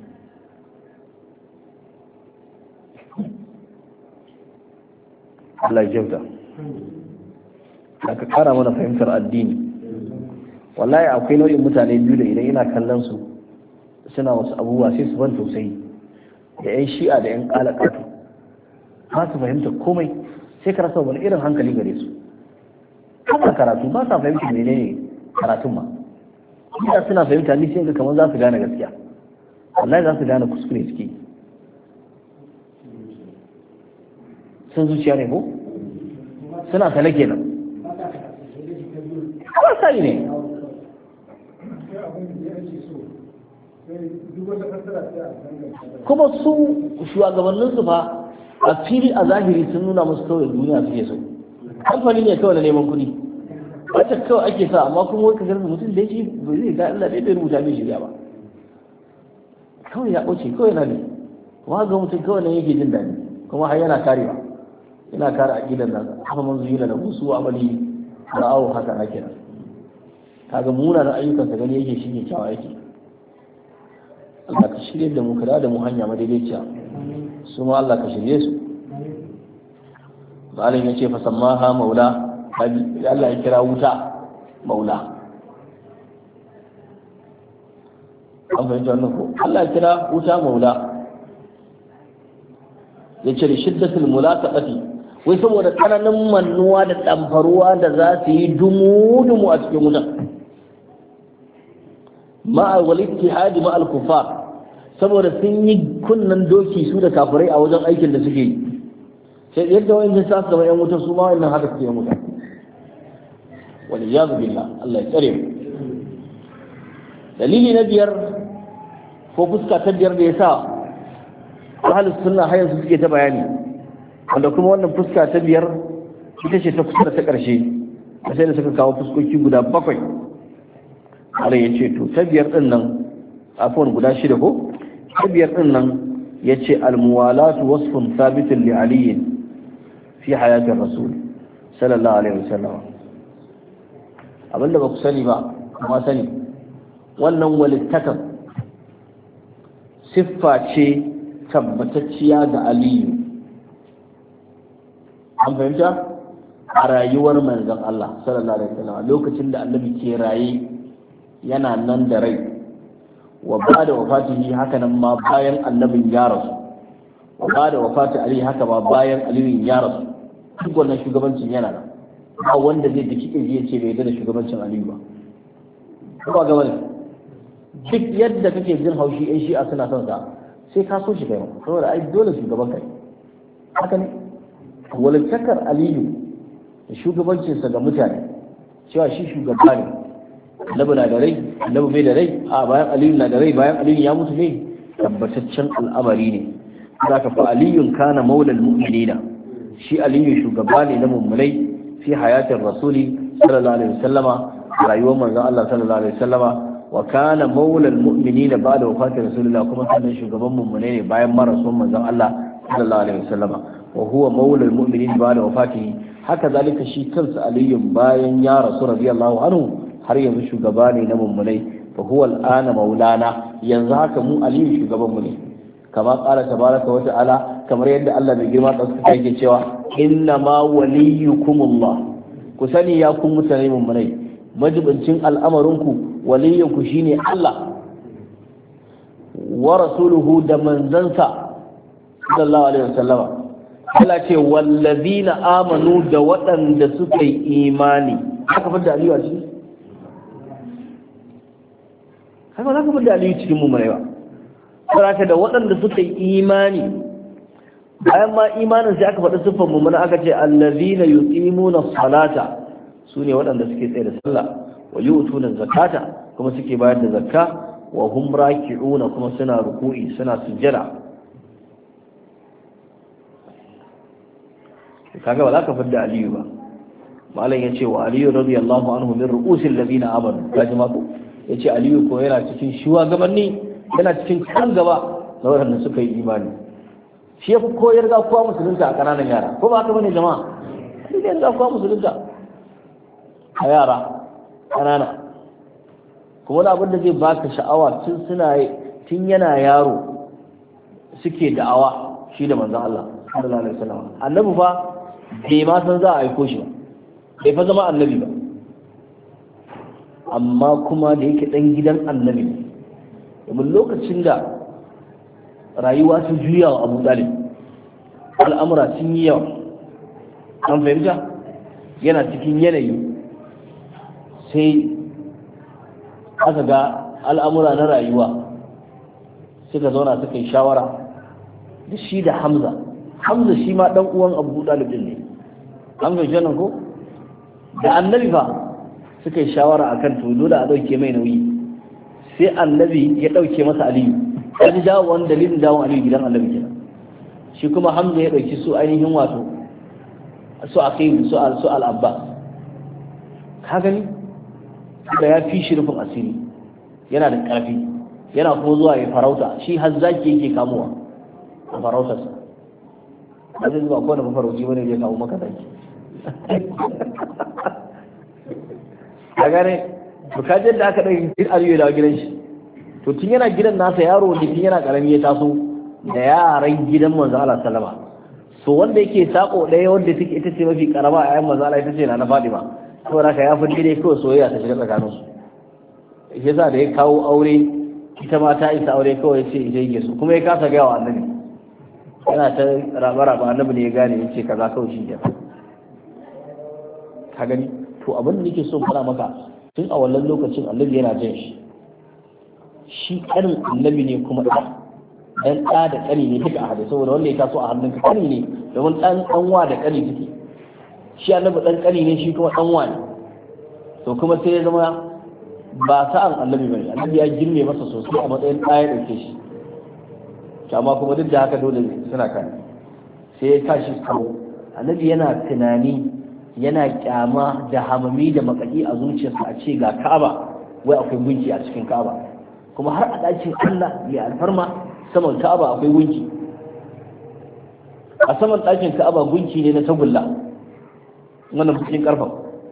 Allah ya jauta ka kara mana fahimtar addini. Wallahi akwai nau'in mutane biyu da idan ina kallon su suna wasu abubuwa sai su ban tausayi, da yan shi'a da yan kalakatu. Ba su fahimta komai, sai ka rasa wani irin hankali gare su. Haka karatu ba sa fahimta menene karatun ma. Ina suna fahimta ni sai ga kamar za su gane gaskiya, wallahi za su gane kuskure suke. Sun zuciya ne ko suna sale kenan, ba sa yi ne. Kuma su shugabanninsu fa a fili a zahiri sun nuna musu kawai duniya suke so. Kamfani ne kawai na neman kuɗi, wacce kawai ake sa, amma kuma wai ka garba mutum da yake bai zai ga Allah bai rubuta mai shirya ba, kawai ya ɓace kawai na ne. Kuma ga mutum kawai nan yake jin daɗi, kuma har yana karewa, yana kare aƙidar nan. Haka man zuyi da musu amali ra'awu haka ake nan. Kaga munanan ayyukansa gani yake shi ne kyawa yake. Allah ka shirye da mu, ka da mu hanya madaidaiciya, su ma Allah ka shirye su. Malam ya ce fa sammaha maula, Allah ya kira wuta maula. An fahimta wannan ko? Allah ya kira wuta maula, ya ce da shiddatul mulaqati, wai saboda tsananin mannuwa da ɗamfaruwa da za su yi dumu-dumu a cikin wutan. Ma'a wal ittihadi ma'al kufar, saboda sun yi kunnan doki su da kafirai a wajen aikin da suke yi. Sai yadda wani sa su zama yan wuta, su ma wannan haka suke yan wuta. Wal iyadu billah, Allah ya tsare mu. Dalili na biyar ko fuska ta biyar da ya sa ahlus sunna har yanzu suke ta bayani, wanda kuma wannan fuska ta biyar ita ce ta kusa da ta ƙarshe, sai da suka kawo fuskoki guda 7. Allah ya ce to ta biyar din nan, afwan guda 6 ko? Ta biyar din nan ya ce almuwalatu wasfun sabitun li aliyin fi hayatin rasul sallallahu alaihi wasallam. Abinda ba ku sani ba kuma sani, wannan walittakan siffa ce tabbatacciya ga aliyu. An fahimta? A rayuwar manzon Allah sallallahu alaihi wasallam, lokacin da annabi ke raye yana nan da rai, wa ba da wafatihi haka nan ma bayan annabin ya rasu, wa ba da wafati ali haka ma bayan aliyu ya rasu. Duk wannan shugabancin yana nan, ba wanda zai daki kirji ya ce bai da shugabancin aliyu ba. Kuma ga wani duk yadda kake jin haushi yan shi'a suna son sa, sai ka so shi kai ma, saboda ai dole shugaban kai. Haka ne walittakar aliyu da shugabancinsa ga mutane, cewa shi shugaba ne, annabi na da rai, annabi bai da rai, a bayan aliyu na da rai, bayan aliyu ya mutu ne, tabbataccen al'amari ne. Za ka fa aliyun kana maulal mu'minina, shi aliyu shugaba ne na mummunai fi hayatin rasuli sallallahu alaihi wasallama, rayuwar manzon Allah sallallahu alaihi wasallama, wa kana maulal mu'minina ba'da wafatin rasulullah, kuma sannan shugaban mummunai ne bayan marasuwan manzon Allah sallallahu alaihi wasallama, wa huwa maulal mu'minin ba'da wafatihi. Haka zalika shi kansa aliyun bayan ya rasu radiyallahu anhu har yanzu shugaba ne na mummunai, fa huwa al'ana maulana, yanzu haka mu aliyu shugaban mu ne. Kama qala tabaraka wa ta'ala, kamar yadda Allah mai girma tsaka yake cewa inna ma waliyukumullah, ku sani ya kun mutane mummunai, majibincin al'amarinku waliyinku shine Allah wa rasuluhu da manzansa sallallahu alaihi wasallama. Allah ce wallazina amanu da waɗanda suka yi imani aka fadda aliyu a ciki haka za ka fadda aliyu cikin mu mai ba saboda da waɗanda suka yi imani bayan ma imanin sai aka faɗi siffar mu mana aka ce allazina yuqimuna salata sune waɗanda suke tsaye da sallah wa yu'tuna zakata kuma suke bayar da zakka wa hum raki'una kuma suna ruku'i suna sujjada kaga ba za ka fadda aliyu ba malam ya ce wa aliyu radiyallahu anhu min ru'usil ladina amanu kaji ma ko yace aliyu ko yana cikin shugabanni yana cikin kan gaba na waɗanda suka yi imani shi ya fi koyar ga kowa musulunta a ƙananan yara ko ba haka bane jama'a shi ne ga kowa musulunta a yara ƙanana kuma wani abin da zai baka sha'awa tun yana yaro suke da'awa shi da manzon Allah sallallahu alaihi wasallam annabi fa bai ma san za a aiko shi ba bai fa zama annabi ba amma kuma da yake dan gidan annabi ne domin lokacin da rayuwa ta juya wa Abu Talib al'amura sun yi yawa an fahimta yana cikin yanayi sai aka ga al'amura na rayuwa suka zauna suka yi shawara da shi da Hamza shi ma dan uwan Abu Talib din ne an fahimta nan ko da annabi fa suka yi shawara akan to dole a dauke mai nauyi sai annabi ya dauke masa Aliyu kaji dawo wani dalilin dawon Aliyu gidan annabi kenan shi kuma Hamza ya dauki su ainihin wato su Aqil su al-Abbas ka gani da ya fi shirfin asiri yana da karfi yana kuma zuwa ya farauta shi har zaki yake kamuwa a farautarsa a zai zuwa kowane mafarauci wani zai kawo maka zaki a gane bukajin da aka ɗaya jin Aliyu da gidan shi to tun yana gidan nasa yaro da tun yana karami ya taso da yaran gidan manzo Allah sallama so wanda yake sako ɗaya wanda take ita ce mafi karama a yayin manzo Allah ita ce na Fatima saboda ka ya fi dai kawai soyayya ta shiga tsakanin su shi yasa da ya kawo aure ita ma ta isa aure kawai ce ita yake so kuma ya kasa gaya wa annabi yana ta raba annabi ne ya gane yace kaza kawai shi kenan ka gani to abin da nake so fara maka tun a wannan lokacin annabi yana jin shi kanin annabi ne kuma dan ɗa da ƙani ne duka a hade saboda wanda ya taso a hannunka ƙani ne domin ɗan wa da ƙani duke shi annabi ɗan ƙani ne shi kuma ɗan wa ne to kuma sai ya zama ba sa'an annabi bane annabi ya girme masa sosai a matsayin ɗa ya ɗauke shi amma kuma duk da haka dole suna kan sai ya tashi kawo annabi yana tunani yana kyama da hamami da makaki a zuciyarsa a ce ga Ka'aba wai akwai gunki a cikin Ka'aba kuma har a ɗakin Allah ya alfarma saman Ka'aba akwai gunki a saman ɗakin Ka'aba gunki ne na tagulla wannan cikin karfa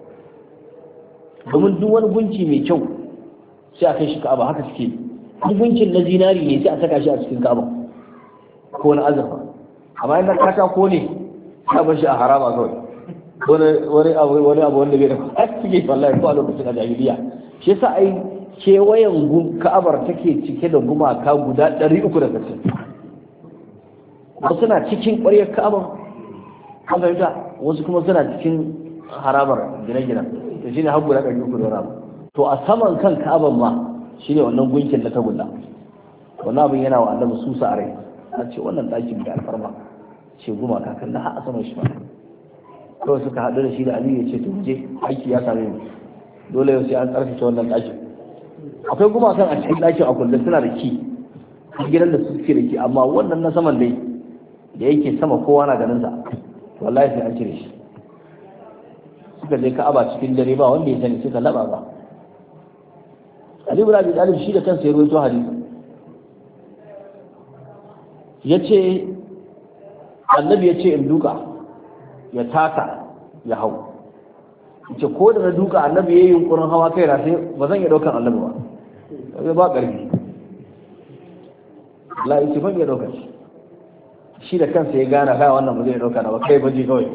domin duk wani gunki mai kyau sai a kai shi Ka'aba haka suke duk gunkin na zinari ne sai a saka shi a cikin Ka'aba ko wani azurfa amma in na katako ne sai a bar shi a harama kawai wani abu wanda bai da a cikin wallahi ko a lokacin a jahiliya shi yasa ai kewayen Ka'abar take cike da gumaka guda 360 wasu na cikin ƙwaryar Ka'abar an fahimta wasu kuma suna cikin harabar gine-gine to shine har guda 300 da to a saman kan Ka'abar ma shine wannan gunkin na tagulla wannan abin yana wa Annabi susa a rai a ce wannan ɗakin da alfarma ce gumaka kan na har a saman shi ba kawai suka haɗu da shi da Aliyu ya ce to je aiki ya same mu dole yau sai an tsarkake wannan ɗakin akwai gumakan a cikin ɗakin a kullum suna da ki gidan da suke da ki amma wannan na saman dai da yake sama kowa na ganin sa wallahi sai an cire shi suka je Ka'aba cikin dare ba wanda ya sani suka laba ba Ali ibn Abi Talib shi da kansa ya rawaito hadisi yace annabi yace in duka ya taka ya hau yace ko da na duka annabi yayin yunkurin hawa kai na sai ba zan iya daukan annabi ba sai ba karfi la yace ban iya daukan shi da kansa ya gane kai wannan ba zai dauka na ba kai baje kawai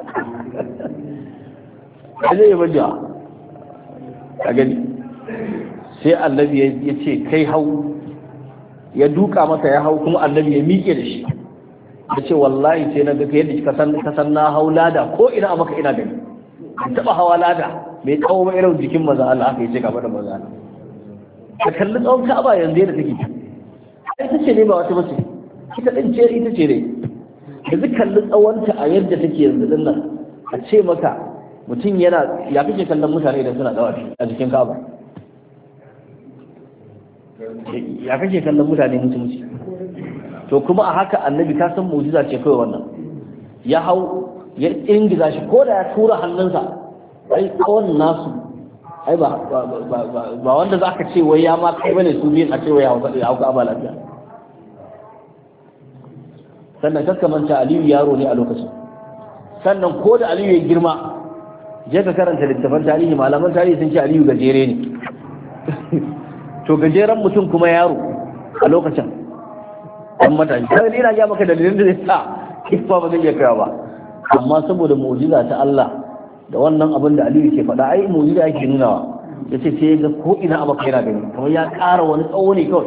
sai zai baje ka gani sai annabi yace kai hau ya duka masa ya hau kuma annabi ya miƙe da shi da ce wallahi sai na ga yadda ka san na hau lada ko ina a maka ina gani an taba hawa lada mai tsawo ba irin jikin maza Allah aka yi ce gaba da maza Allah ka kalli tsawon Ka'aba yanzu yadda take ita ce ne ba wata bace ita din ce ita ce ne yanzu kalli tsawonta a yadda take yanzu din nan a ce maka mutum yana ya kake kallon mutane idan suna dawafi a jikin Ka'aba ya kake kallon mutane mutumci to kuma a haka annabi ka san mu'jiza ce kawai wannan ya hau ya ingiza shi ko da ya tura hannunsa ai kawon nasu ai ba wanda za ka ce wai ya ma kai bane su biyun a ce wai ya hau Ka'aba lafiya. Sannan kakkamanta Aliyu yaro ne a lokacin, sannan ko da Aliyu ya girma je ka karanta littafan tarihi, malaman tarihi sun ce Aliyu gajere ne to gajeren mutum kuma yaro a lokacin ɗan matashi kai ne ina ga maka dalilin da zai sa kifa ba zai iya kaiwa ba, amma saboda mu'jiza ta Allah da wannan abin da Aliyu ke faɗa ai mu'jiza yake nunawa, yace sai ga ko ina a maka yana gani kamar ya ƙara wani tsawo ne kawai,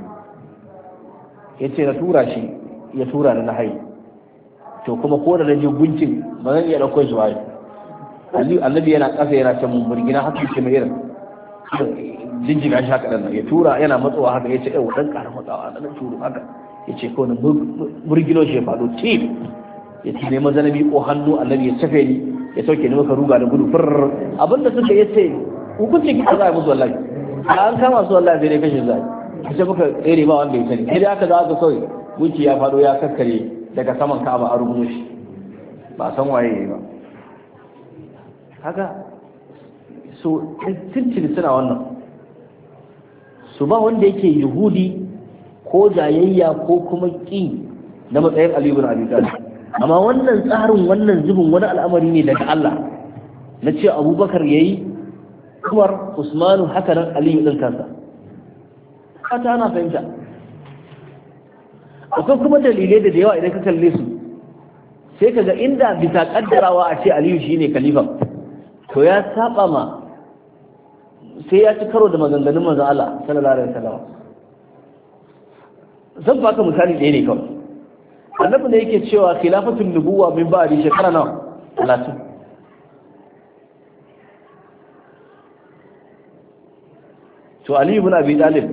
yace na tura shi ya tura ni na hayi to kuma ko da naje guncin ba zan iya dauko shi ba. Aliyu annabi yana ƙasa yana can murgina haka yake mai irin jinjiga shi haka dan ya tura yana matsowa haka yace eh dan ƙara matsawa dan turu haka yace ko na murgino shi ya faɗo ti yace ne mazanabi ko hannu annabi ya tafe ni ya sauke ni maka ruga da gudu fur abinda suka yace hukuncin ki za a musu wallahi an kama su wallahi sai dai kashe zai kace muka tsere ba wanda ya sani sai dai aka za ka kawai gunki ya faɗo ya kakkare daga saman Ka'aba a rubuto shi ba san waye ba haka so tuntuni suna wannan su ba wanda yake Yahudi ko jayayya ko kuma ƙi na matsayin Ali ibn Abi Talib, amma wannan tsarin wannan zubin wani al'amari ne daga Allah na ce Abubakar yayi Umar Usmanu haka nan Ali din kansa fata ana fahimta. Akwai kuma dalilai da yawa idan ka kalle su sai ka ga inda bisa kaddarawa a ce Aliyu shine khalifa to ya saba ma sai ya ci karo da maganganun manzon Allah sallallahu alaihi wasallam. Zan baka misali ɗaya ne kawai. Annabi ne yake cewa khilafatul nubuwa min ba'di shekara nawa 30. To Ali ibn Abi Talib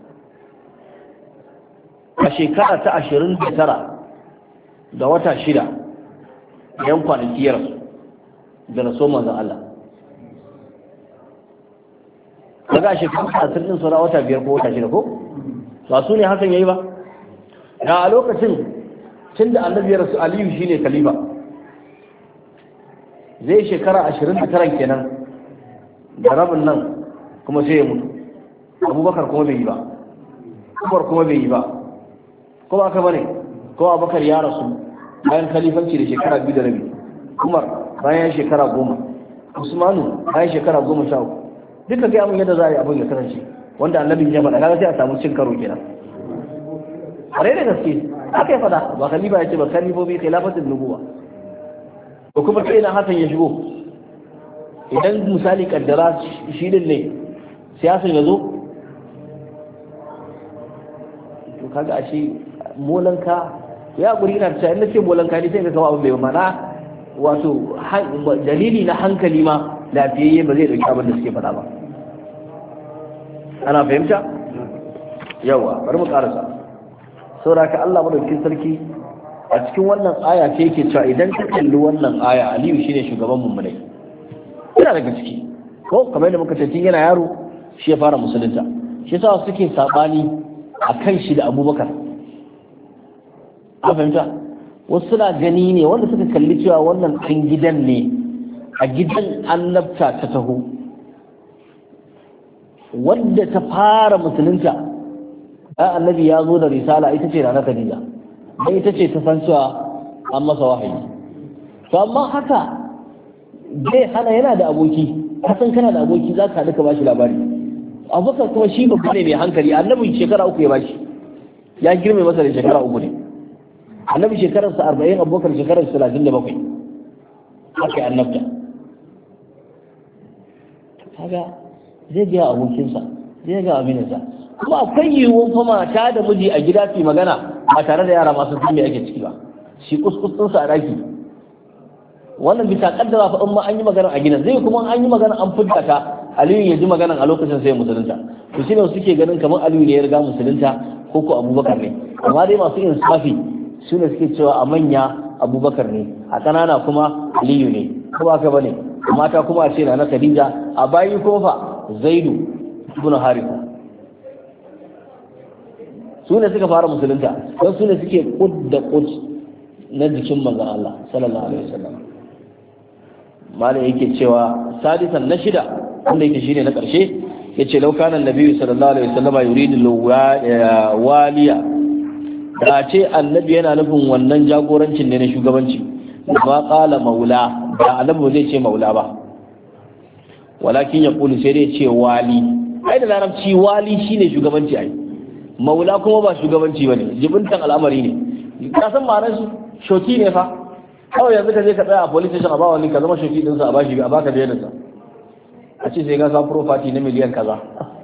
a shekara ta 29 da wata 6 yan kwanaki ya rasu da raso manzon Allah. Kaga shekara 30 din sura wata 5 ko wata 6 ko ba su ne hakan yayi ba. Da a lokacin tunda annabi ya rasu Aliyu shine khalifa zai shekara 29 kenan da rabin nan kuma sai ya mutu. Abubakar kuma bai yi ba, Umar kuma bai yi ba, kuma aka bane ko Abubakar ya rasu bayan khalifanci da shekara 2 da rabi, Umar bayan shekara 10, Usmanu bayan shekara 13. Duka ga mun yadda za a yi abin ya kasance wanda annabi ya faɗa kaga sai a samu cin karo kenan. Are da gaske aka yi faɗa ba khalifa ya ce ba khalifofi khilafatul nubuwa. Ko kuma sai na Hassan ya shigo idan misali kaddara shi din ne siyasan ya zo to kaga ashe molanka ya guri ina cewa in ce molanka ne sai ka kawo abin bai mana wato dalili na hankali ma lafiyayye ba zai dauki abin da suke faɗa ba. Ana fahimta yawa bari mu karasa saboda ka Allah madaukakin sarki a cikin wannan aya ce yake cewa idan ka kalli wannan aya Aliyu shine shugaban mummunai ina daga ciki ko kamar yadda muka ce tun yana yaro shi ya fara musulunta, shi yasa suke sabani akan shi da Abubakar. An fahimta wasu suna gani ne wanda suka kalli cewa wannan kan gidan ne a gidan annabta ta taho wanda ta fara musulunta ai annabi ya zo da risala ita ce Nana Khadija dai ita ce ta san cewa an masa wahayi. To amma haka zai hana yana da aboki, kasan kana da aboki za ka haɗu ka bashi labari. Abubakar kuma shi babba ne mai hankali, annabi shekara 3 ya bashi, ya girme masa da shekara 3 ne. Annabi shekararsa 40, Abubakar shekararsa 37 haka ya annabta. Kaga zai biya abokinsa, zai ga amininsa. Kuma akwai yiwuwar fa mata da miji a gida su magana ba tare da yara masu sun ake ciki ba. shi kuskus ɗinsa a ɗaki. Wannan bisa kaddara fa in ma an yi magana a gidan zai kuma an yi magana an fidda ka Aliyu ya ji magana a lokacin sai musulunta. To shine suke ganin kamar Aliyu ne ya riga musulunta ko Abubakar ne, amma dai masu insafi su ne suke cewa a manya Abubakar ne, a ƙanana kuma Aliyu ne, ko ba ka bane. Mata kuma a ce na Khadija, a bayi kuma fa Zaidu ibn Haritha. Su ne suka fara musulunta, don su ne suke kud na jikin manzon Allah sallallahu alaihi wasallam. Malam yake cewa sadisan na shida wanda yake shine na ƙarshe yace law kana annabi sallallahu alaihi wasallam yuridu waliya da ce annabi yana nufin wannan jagorancin ne na shugabanci ba qala maula da annabi zai ce maula ba, walakin ya kulu sai dai ce wali. Ai da larabci wali shine shugabanci, ai maula kuma ba shugabanci bane, jibintan al'amari ne. Ka san ma'anar shi shoki ne fa, kawai yanzu ka je ka tsaya a police station a ba wani ka zama shoki din sa a bashi a baka da sa a ce sai ka sa property na miliyan kaza.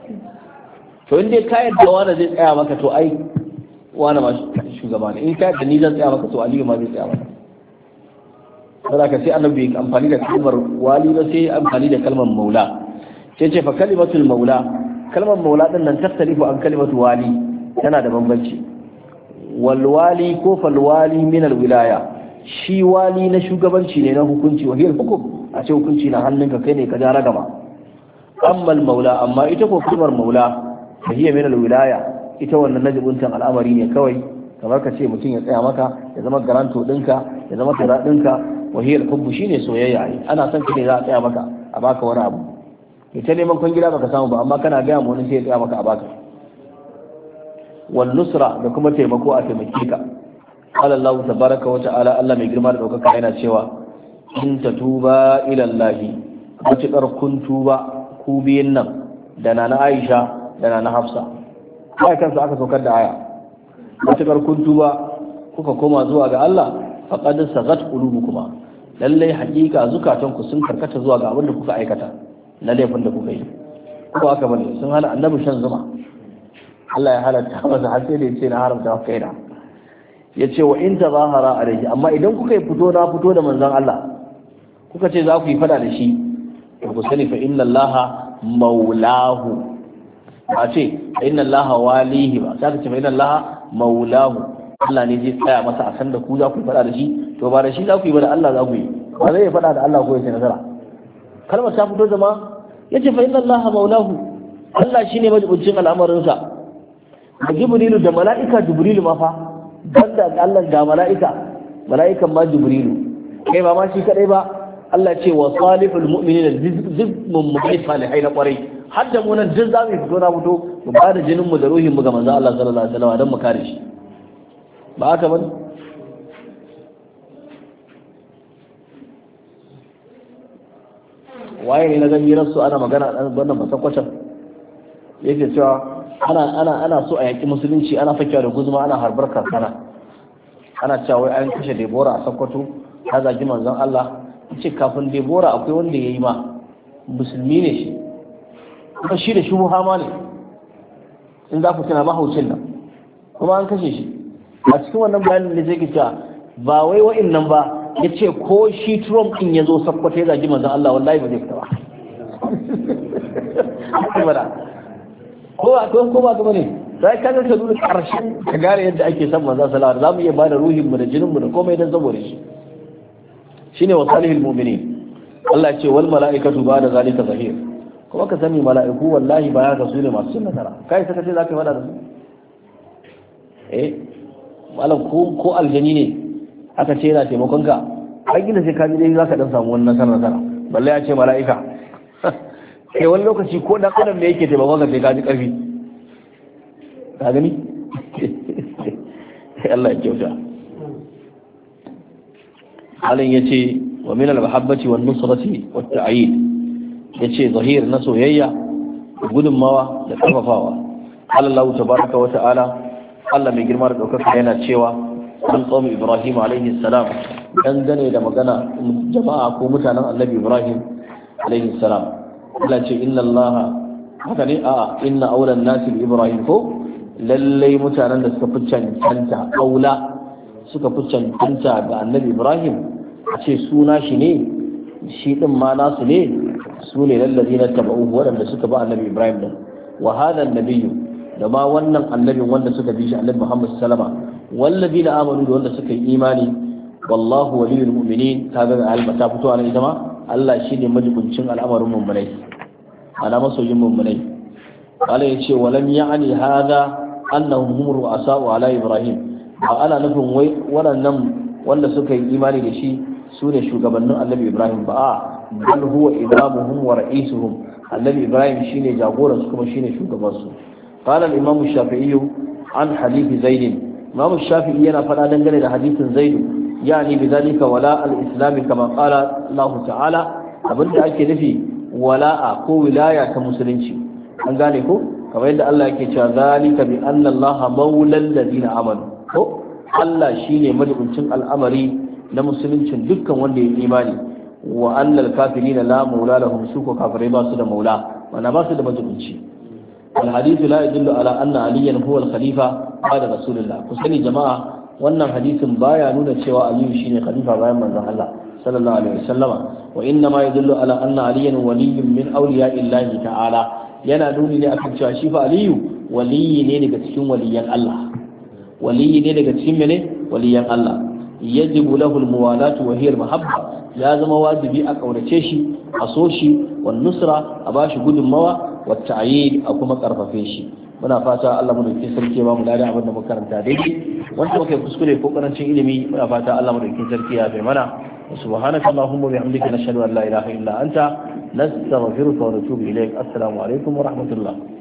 To in dai ka yadda wani zai tsaya maka to ai wani ma shugaba ne, in ka yadda ni zan tsaya maka to Aliyu ma zai tsaya maka. Saboda ka sai annabi amfani da kalmar wali ba sai amfani da kalmar maula. Sai ce fa kalimatul maula, kalmar maula din nan tattalifu an kalimatu wali, tana da bambanci. Wal wali ko fal wali min al wilaya, shi wali na shugabanci ne na hukunci, wa hiyar hukum a ce hukunci na hannunka kai ne ka ja ragama. Amma al maula, amma ita ko kalmar maula fa hiya min al wilaya, ita wannan najibuntan al'amari ne kawai, kamar ka ce mutum ya tsaya maka ya zama garanto dinka ya zama tura dinka. Wahiyar hubbu shine soyayya, ana son ka ne za a tsaya maka a baka wani abu. Ita neman kwangila baka samu ba, amma kana gaya mu wani sai ya tsaya maka a baka. Wal nusra, da kuma taimako a taimake ka. Qala Allah tabaraka wa ta'ala, Allah mai girma da daukaka yana cewa in tatuba ila Allah, matukar kun tuba ku biyin nan da nana Aisha da nana Hafsa. Kai kansu aka saukar da aya. Matukar kun tuba kuka koma zuwa ga Allah, faqad sagat qulubukuma, lallai hakika zukatanku sun karkata zuwa ga abin da kuka aikata na laifin da kuka yi. Ko haka bane, sun hana annabi shan zuma, Allah ya halatta masa har sai da yace na haramta maka kaina. Yace wa in tazahara alayhi, amma idan kuka yi fito na fito da manzon Allah kuka ce za ku yi fada da shi, to ku sani fa inna Allah maulahu, ba ce inna Allah walihi ba, sai ka ce fa inna Allah maulahu, Allah ne zai tsaya masa a san da ku za ku faɗa da shi, to ba da shi za ku yi ba da Allah za ku yi, ba zai faɗa da Allah ko ya ce nasara. Kalmar ta fito zama ya ce fa inna Allah maulahu, Allah shi ne majibincin al'amarinsa. Da Jibrilu da mala'ika Jibrilu ma fa, banda Allah ga mala'ikan ma Jibrilu, kai ba ma shi kadai ba, Allah ce wa salihul mu'minina zibmun mu'min salihai na kwarai, har da mu nan duk za mu fito na fito mu ba da jinin mu da ruhin mu ga manzo Allah sallallahu alaihi wasallam don mu kare shi. Ba haka bane? Waye ne na gani rasu ana magana a wannan masakwacin yake cewa ana so a yaki musulunci, ana fakewa da guzuma, ana harbar kankana, ana cewa wai an kashe Debora a Sokoto, ta zagi manzon Allah. Ce kafin Debora akwai wanda ya yi ma musulmi ne shi, kuma shi da shubuha ma ne, in za ku tuna mahaucin nan kuma an kashe shi. A cikin wannan bayanin da zai cewa ba wai wa'in nan ba, ya ce ko shi Trump din ya zo Sokoto ya zagi manzon Allah wallahi ba zai fita ba. Ko ba kuma ne, sai ka ga nuna karshen ka gane yadda ake son manzon sallallahu alaihi wasallam, za mu iya bada ruhin mu da jinin mu da komai dan saboda shi. Shine wa salihul mu'minin. Allah ya ce wal mala'ikatu ba'da zalika zahir. Kuma ka sani mala'iku wallahi ba ya ka su ne masu cin nasara. Kai saka ce zaka fada da su. Malam ko aljani ne aka ce yana taimakon ka, ai gina sai ka ji dai zaka dan samu wannan nasara. Balle ya ce mala'ika. Kai wani lokaci ko dan adam ne yake taimakon ka sai ka ji karfi. Ka gani? Allah ya kyauta. Halin yace wa min al-mahabbati wan nusrati wat ta'yid, yace zahir na soyayya, gudunmawa da karfafawa. Allah tabaraka wa ta'ala, Allah mai girma da daukaka yana cewa an tsomi Ibrahim alaihi salam dangane da magana jama'a ko mutanen Annabi Ibrahim alaihi salam. Allah ce inna Allah haka ne inna aulan nasi bi Ibrahim, ko lallai mutanen da suka fi cancanta aula suka fi cancanta ga annabi Ibrahim a ce suna shi ne shi din ma nasu ne su ne lallazina tabauhu waɗanda suka bi annabi Ibrahim din wa hada annabiyyu da ma wannan annabin wanda suka bi shi annabi Muhammad sallama wallazina amanu da wanda suka yi imani wallahu waliyul mu'minin kaga alba ta fito anan ita ma Allah shine majibincin al'amarin mu'minai ana masoyin mu'minai Allah yace walam ya'ni hada annahum hum ru'asa'u ala Ibrahim ba ana nufin wai waɗannan wanda suka yi imani da shi su ne shugabannin annabi Ibrahim ba a bal huwa imamuhum wa ra'isuhum annabi Ibrahim shine jagoransu kuma shine shugabansu qala al-imam ash-shafi'i an hadith zaid imam ash-shafi'i yana faɗa dangane da hadisin zaid yani bidalika wala al-islam kama qala Allah ta'ala abinda ake nufi wala'a ko wilaya ta musulunci an gane ko kamar yadda Allah yake cewa zalika bi anna Allah maulal ladina amanu ko Allah shine madubincin al'amari na musuluncin dukkan wanda ya imani wa annal kafirina la maula lahum su ko kafirai ba su da maula mana ba su da majibinci al hadithu la yadullu ala anna aliyan huwa al khalifa ba'da rasulullah ku sani jama'a wannan hadisin baya nuna cewa aliyu shine khalifa bayan manzon Allah sallallahu alaihi wasallama wa inna ma yadullu ala anna aliyan waliyyun min awliya'illahi ta'ala yana nuni ne akan cewa shi fa aliyu waliyi ne daga cikin waliyan Allah waliyi ne daga cikin mene waliyan Allah yajibu lahu almuwalatu wa hiya almahabba ya zama wajibi a kaurace shi a so shi wan nusra a bashi gudunmawa wa ta'yid a kuma karfafe shi muna fata Allah mu dauki sarki ba mu da abin da muka karanta daidai wanda muke kuskure ko karancin ilimi muna fata Allah mu dauki sarki ya bai mana subhanaka allahumma bihamdika nashhadu an la ilaha illa anta nastaghfiruka wa natubu ilaik assalamu alaikum wa rahmatullah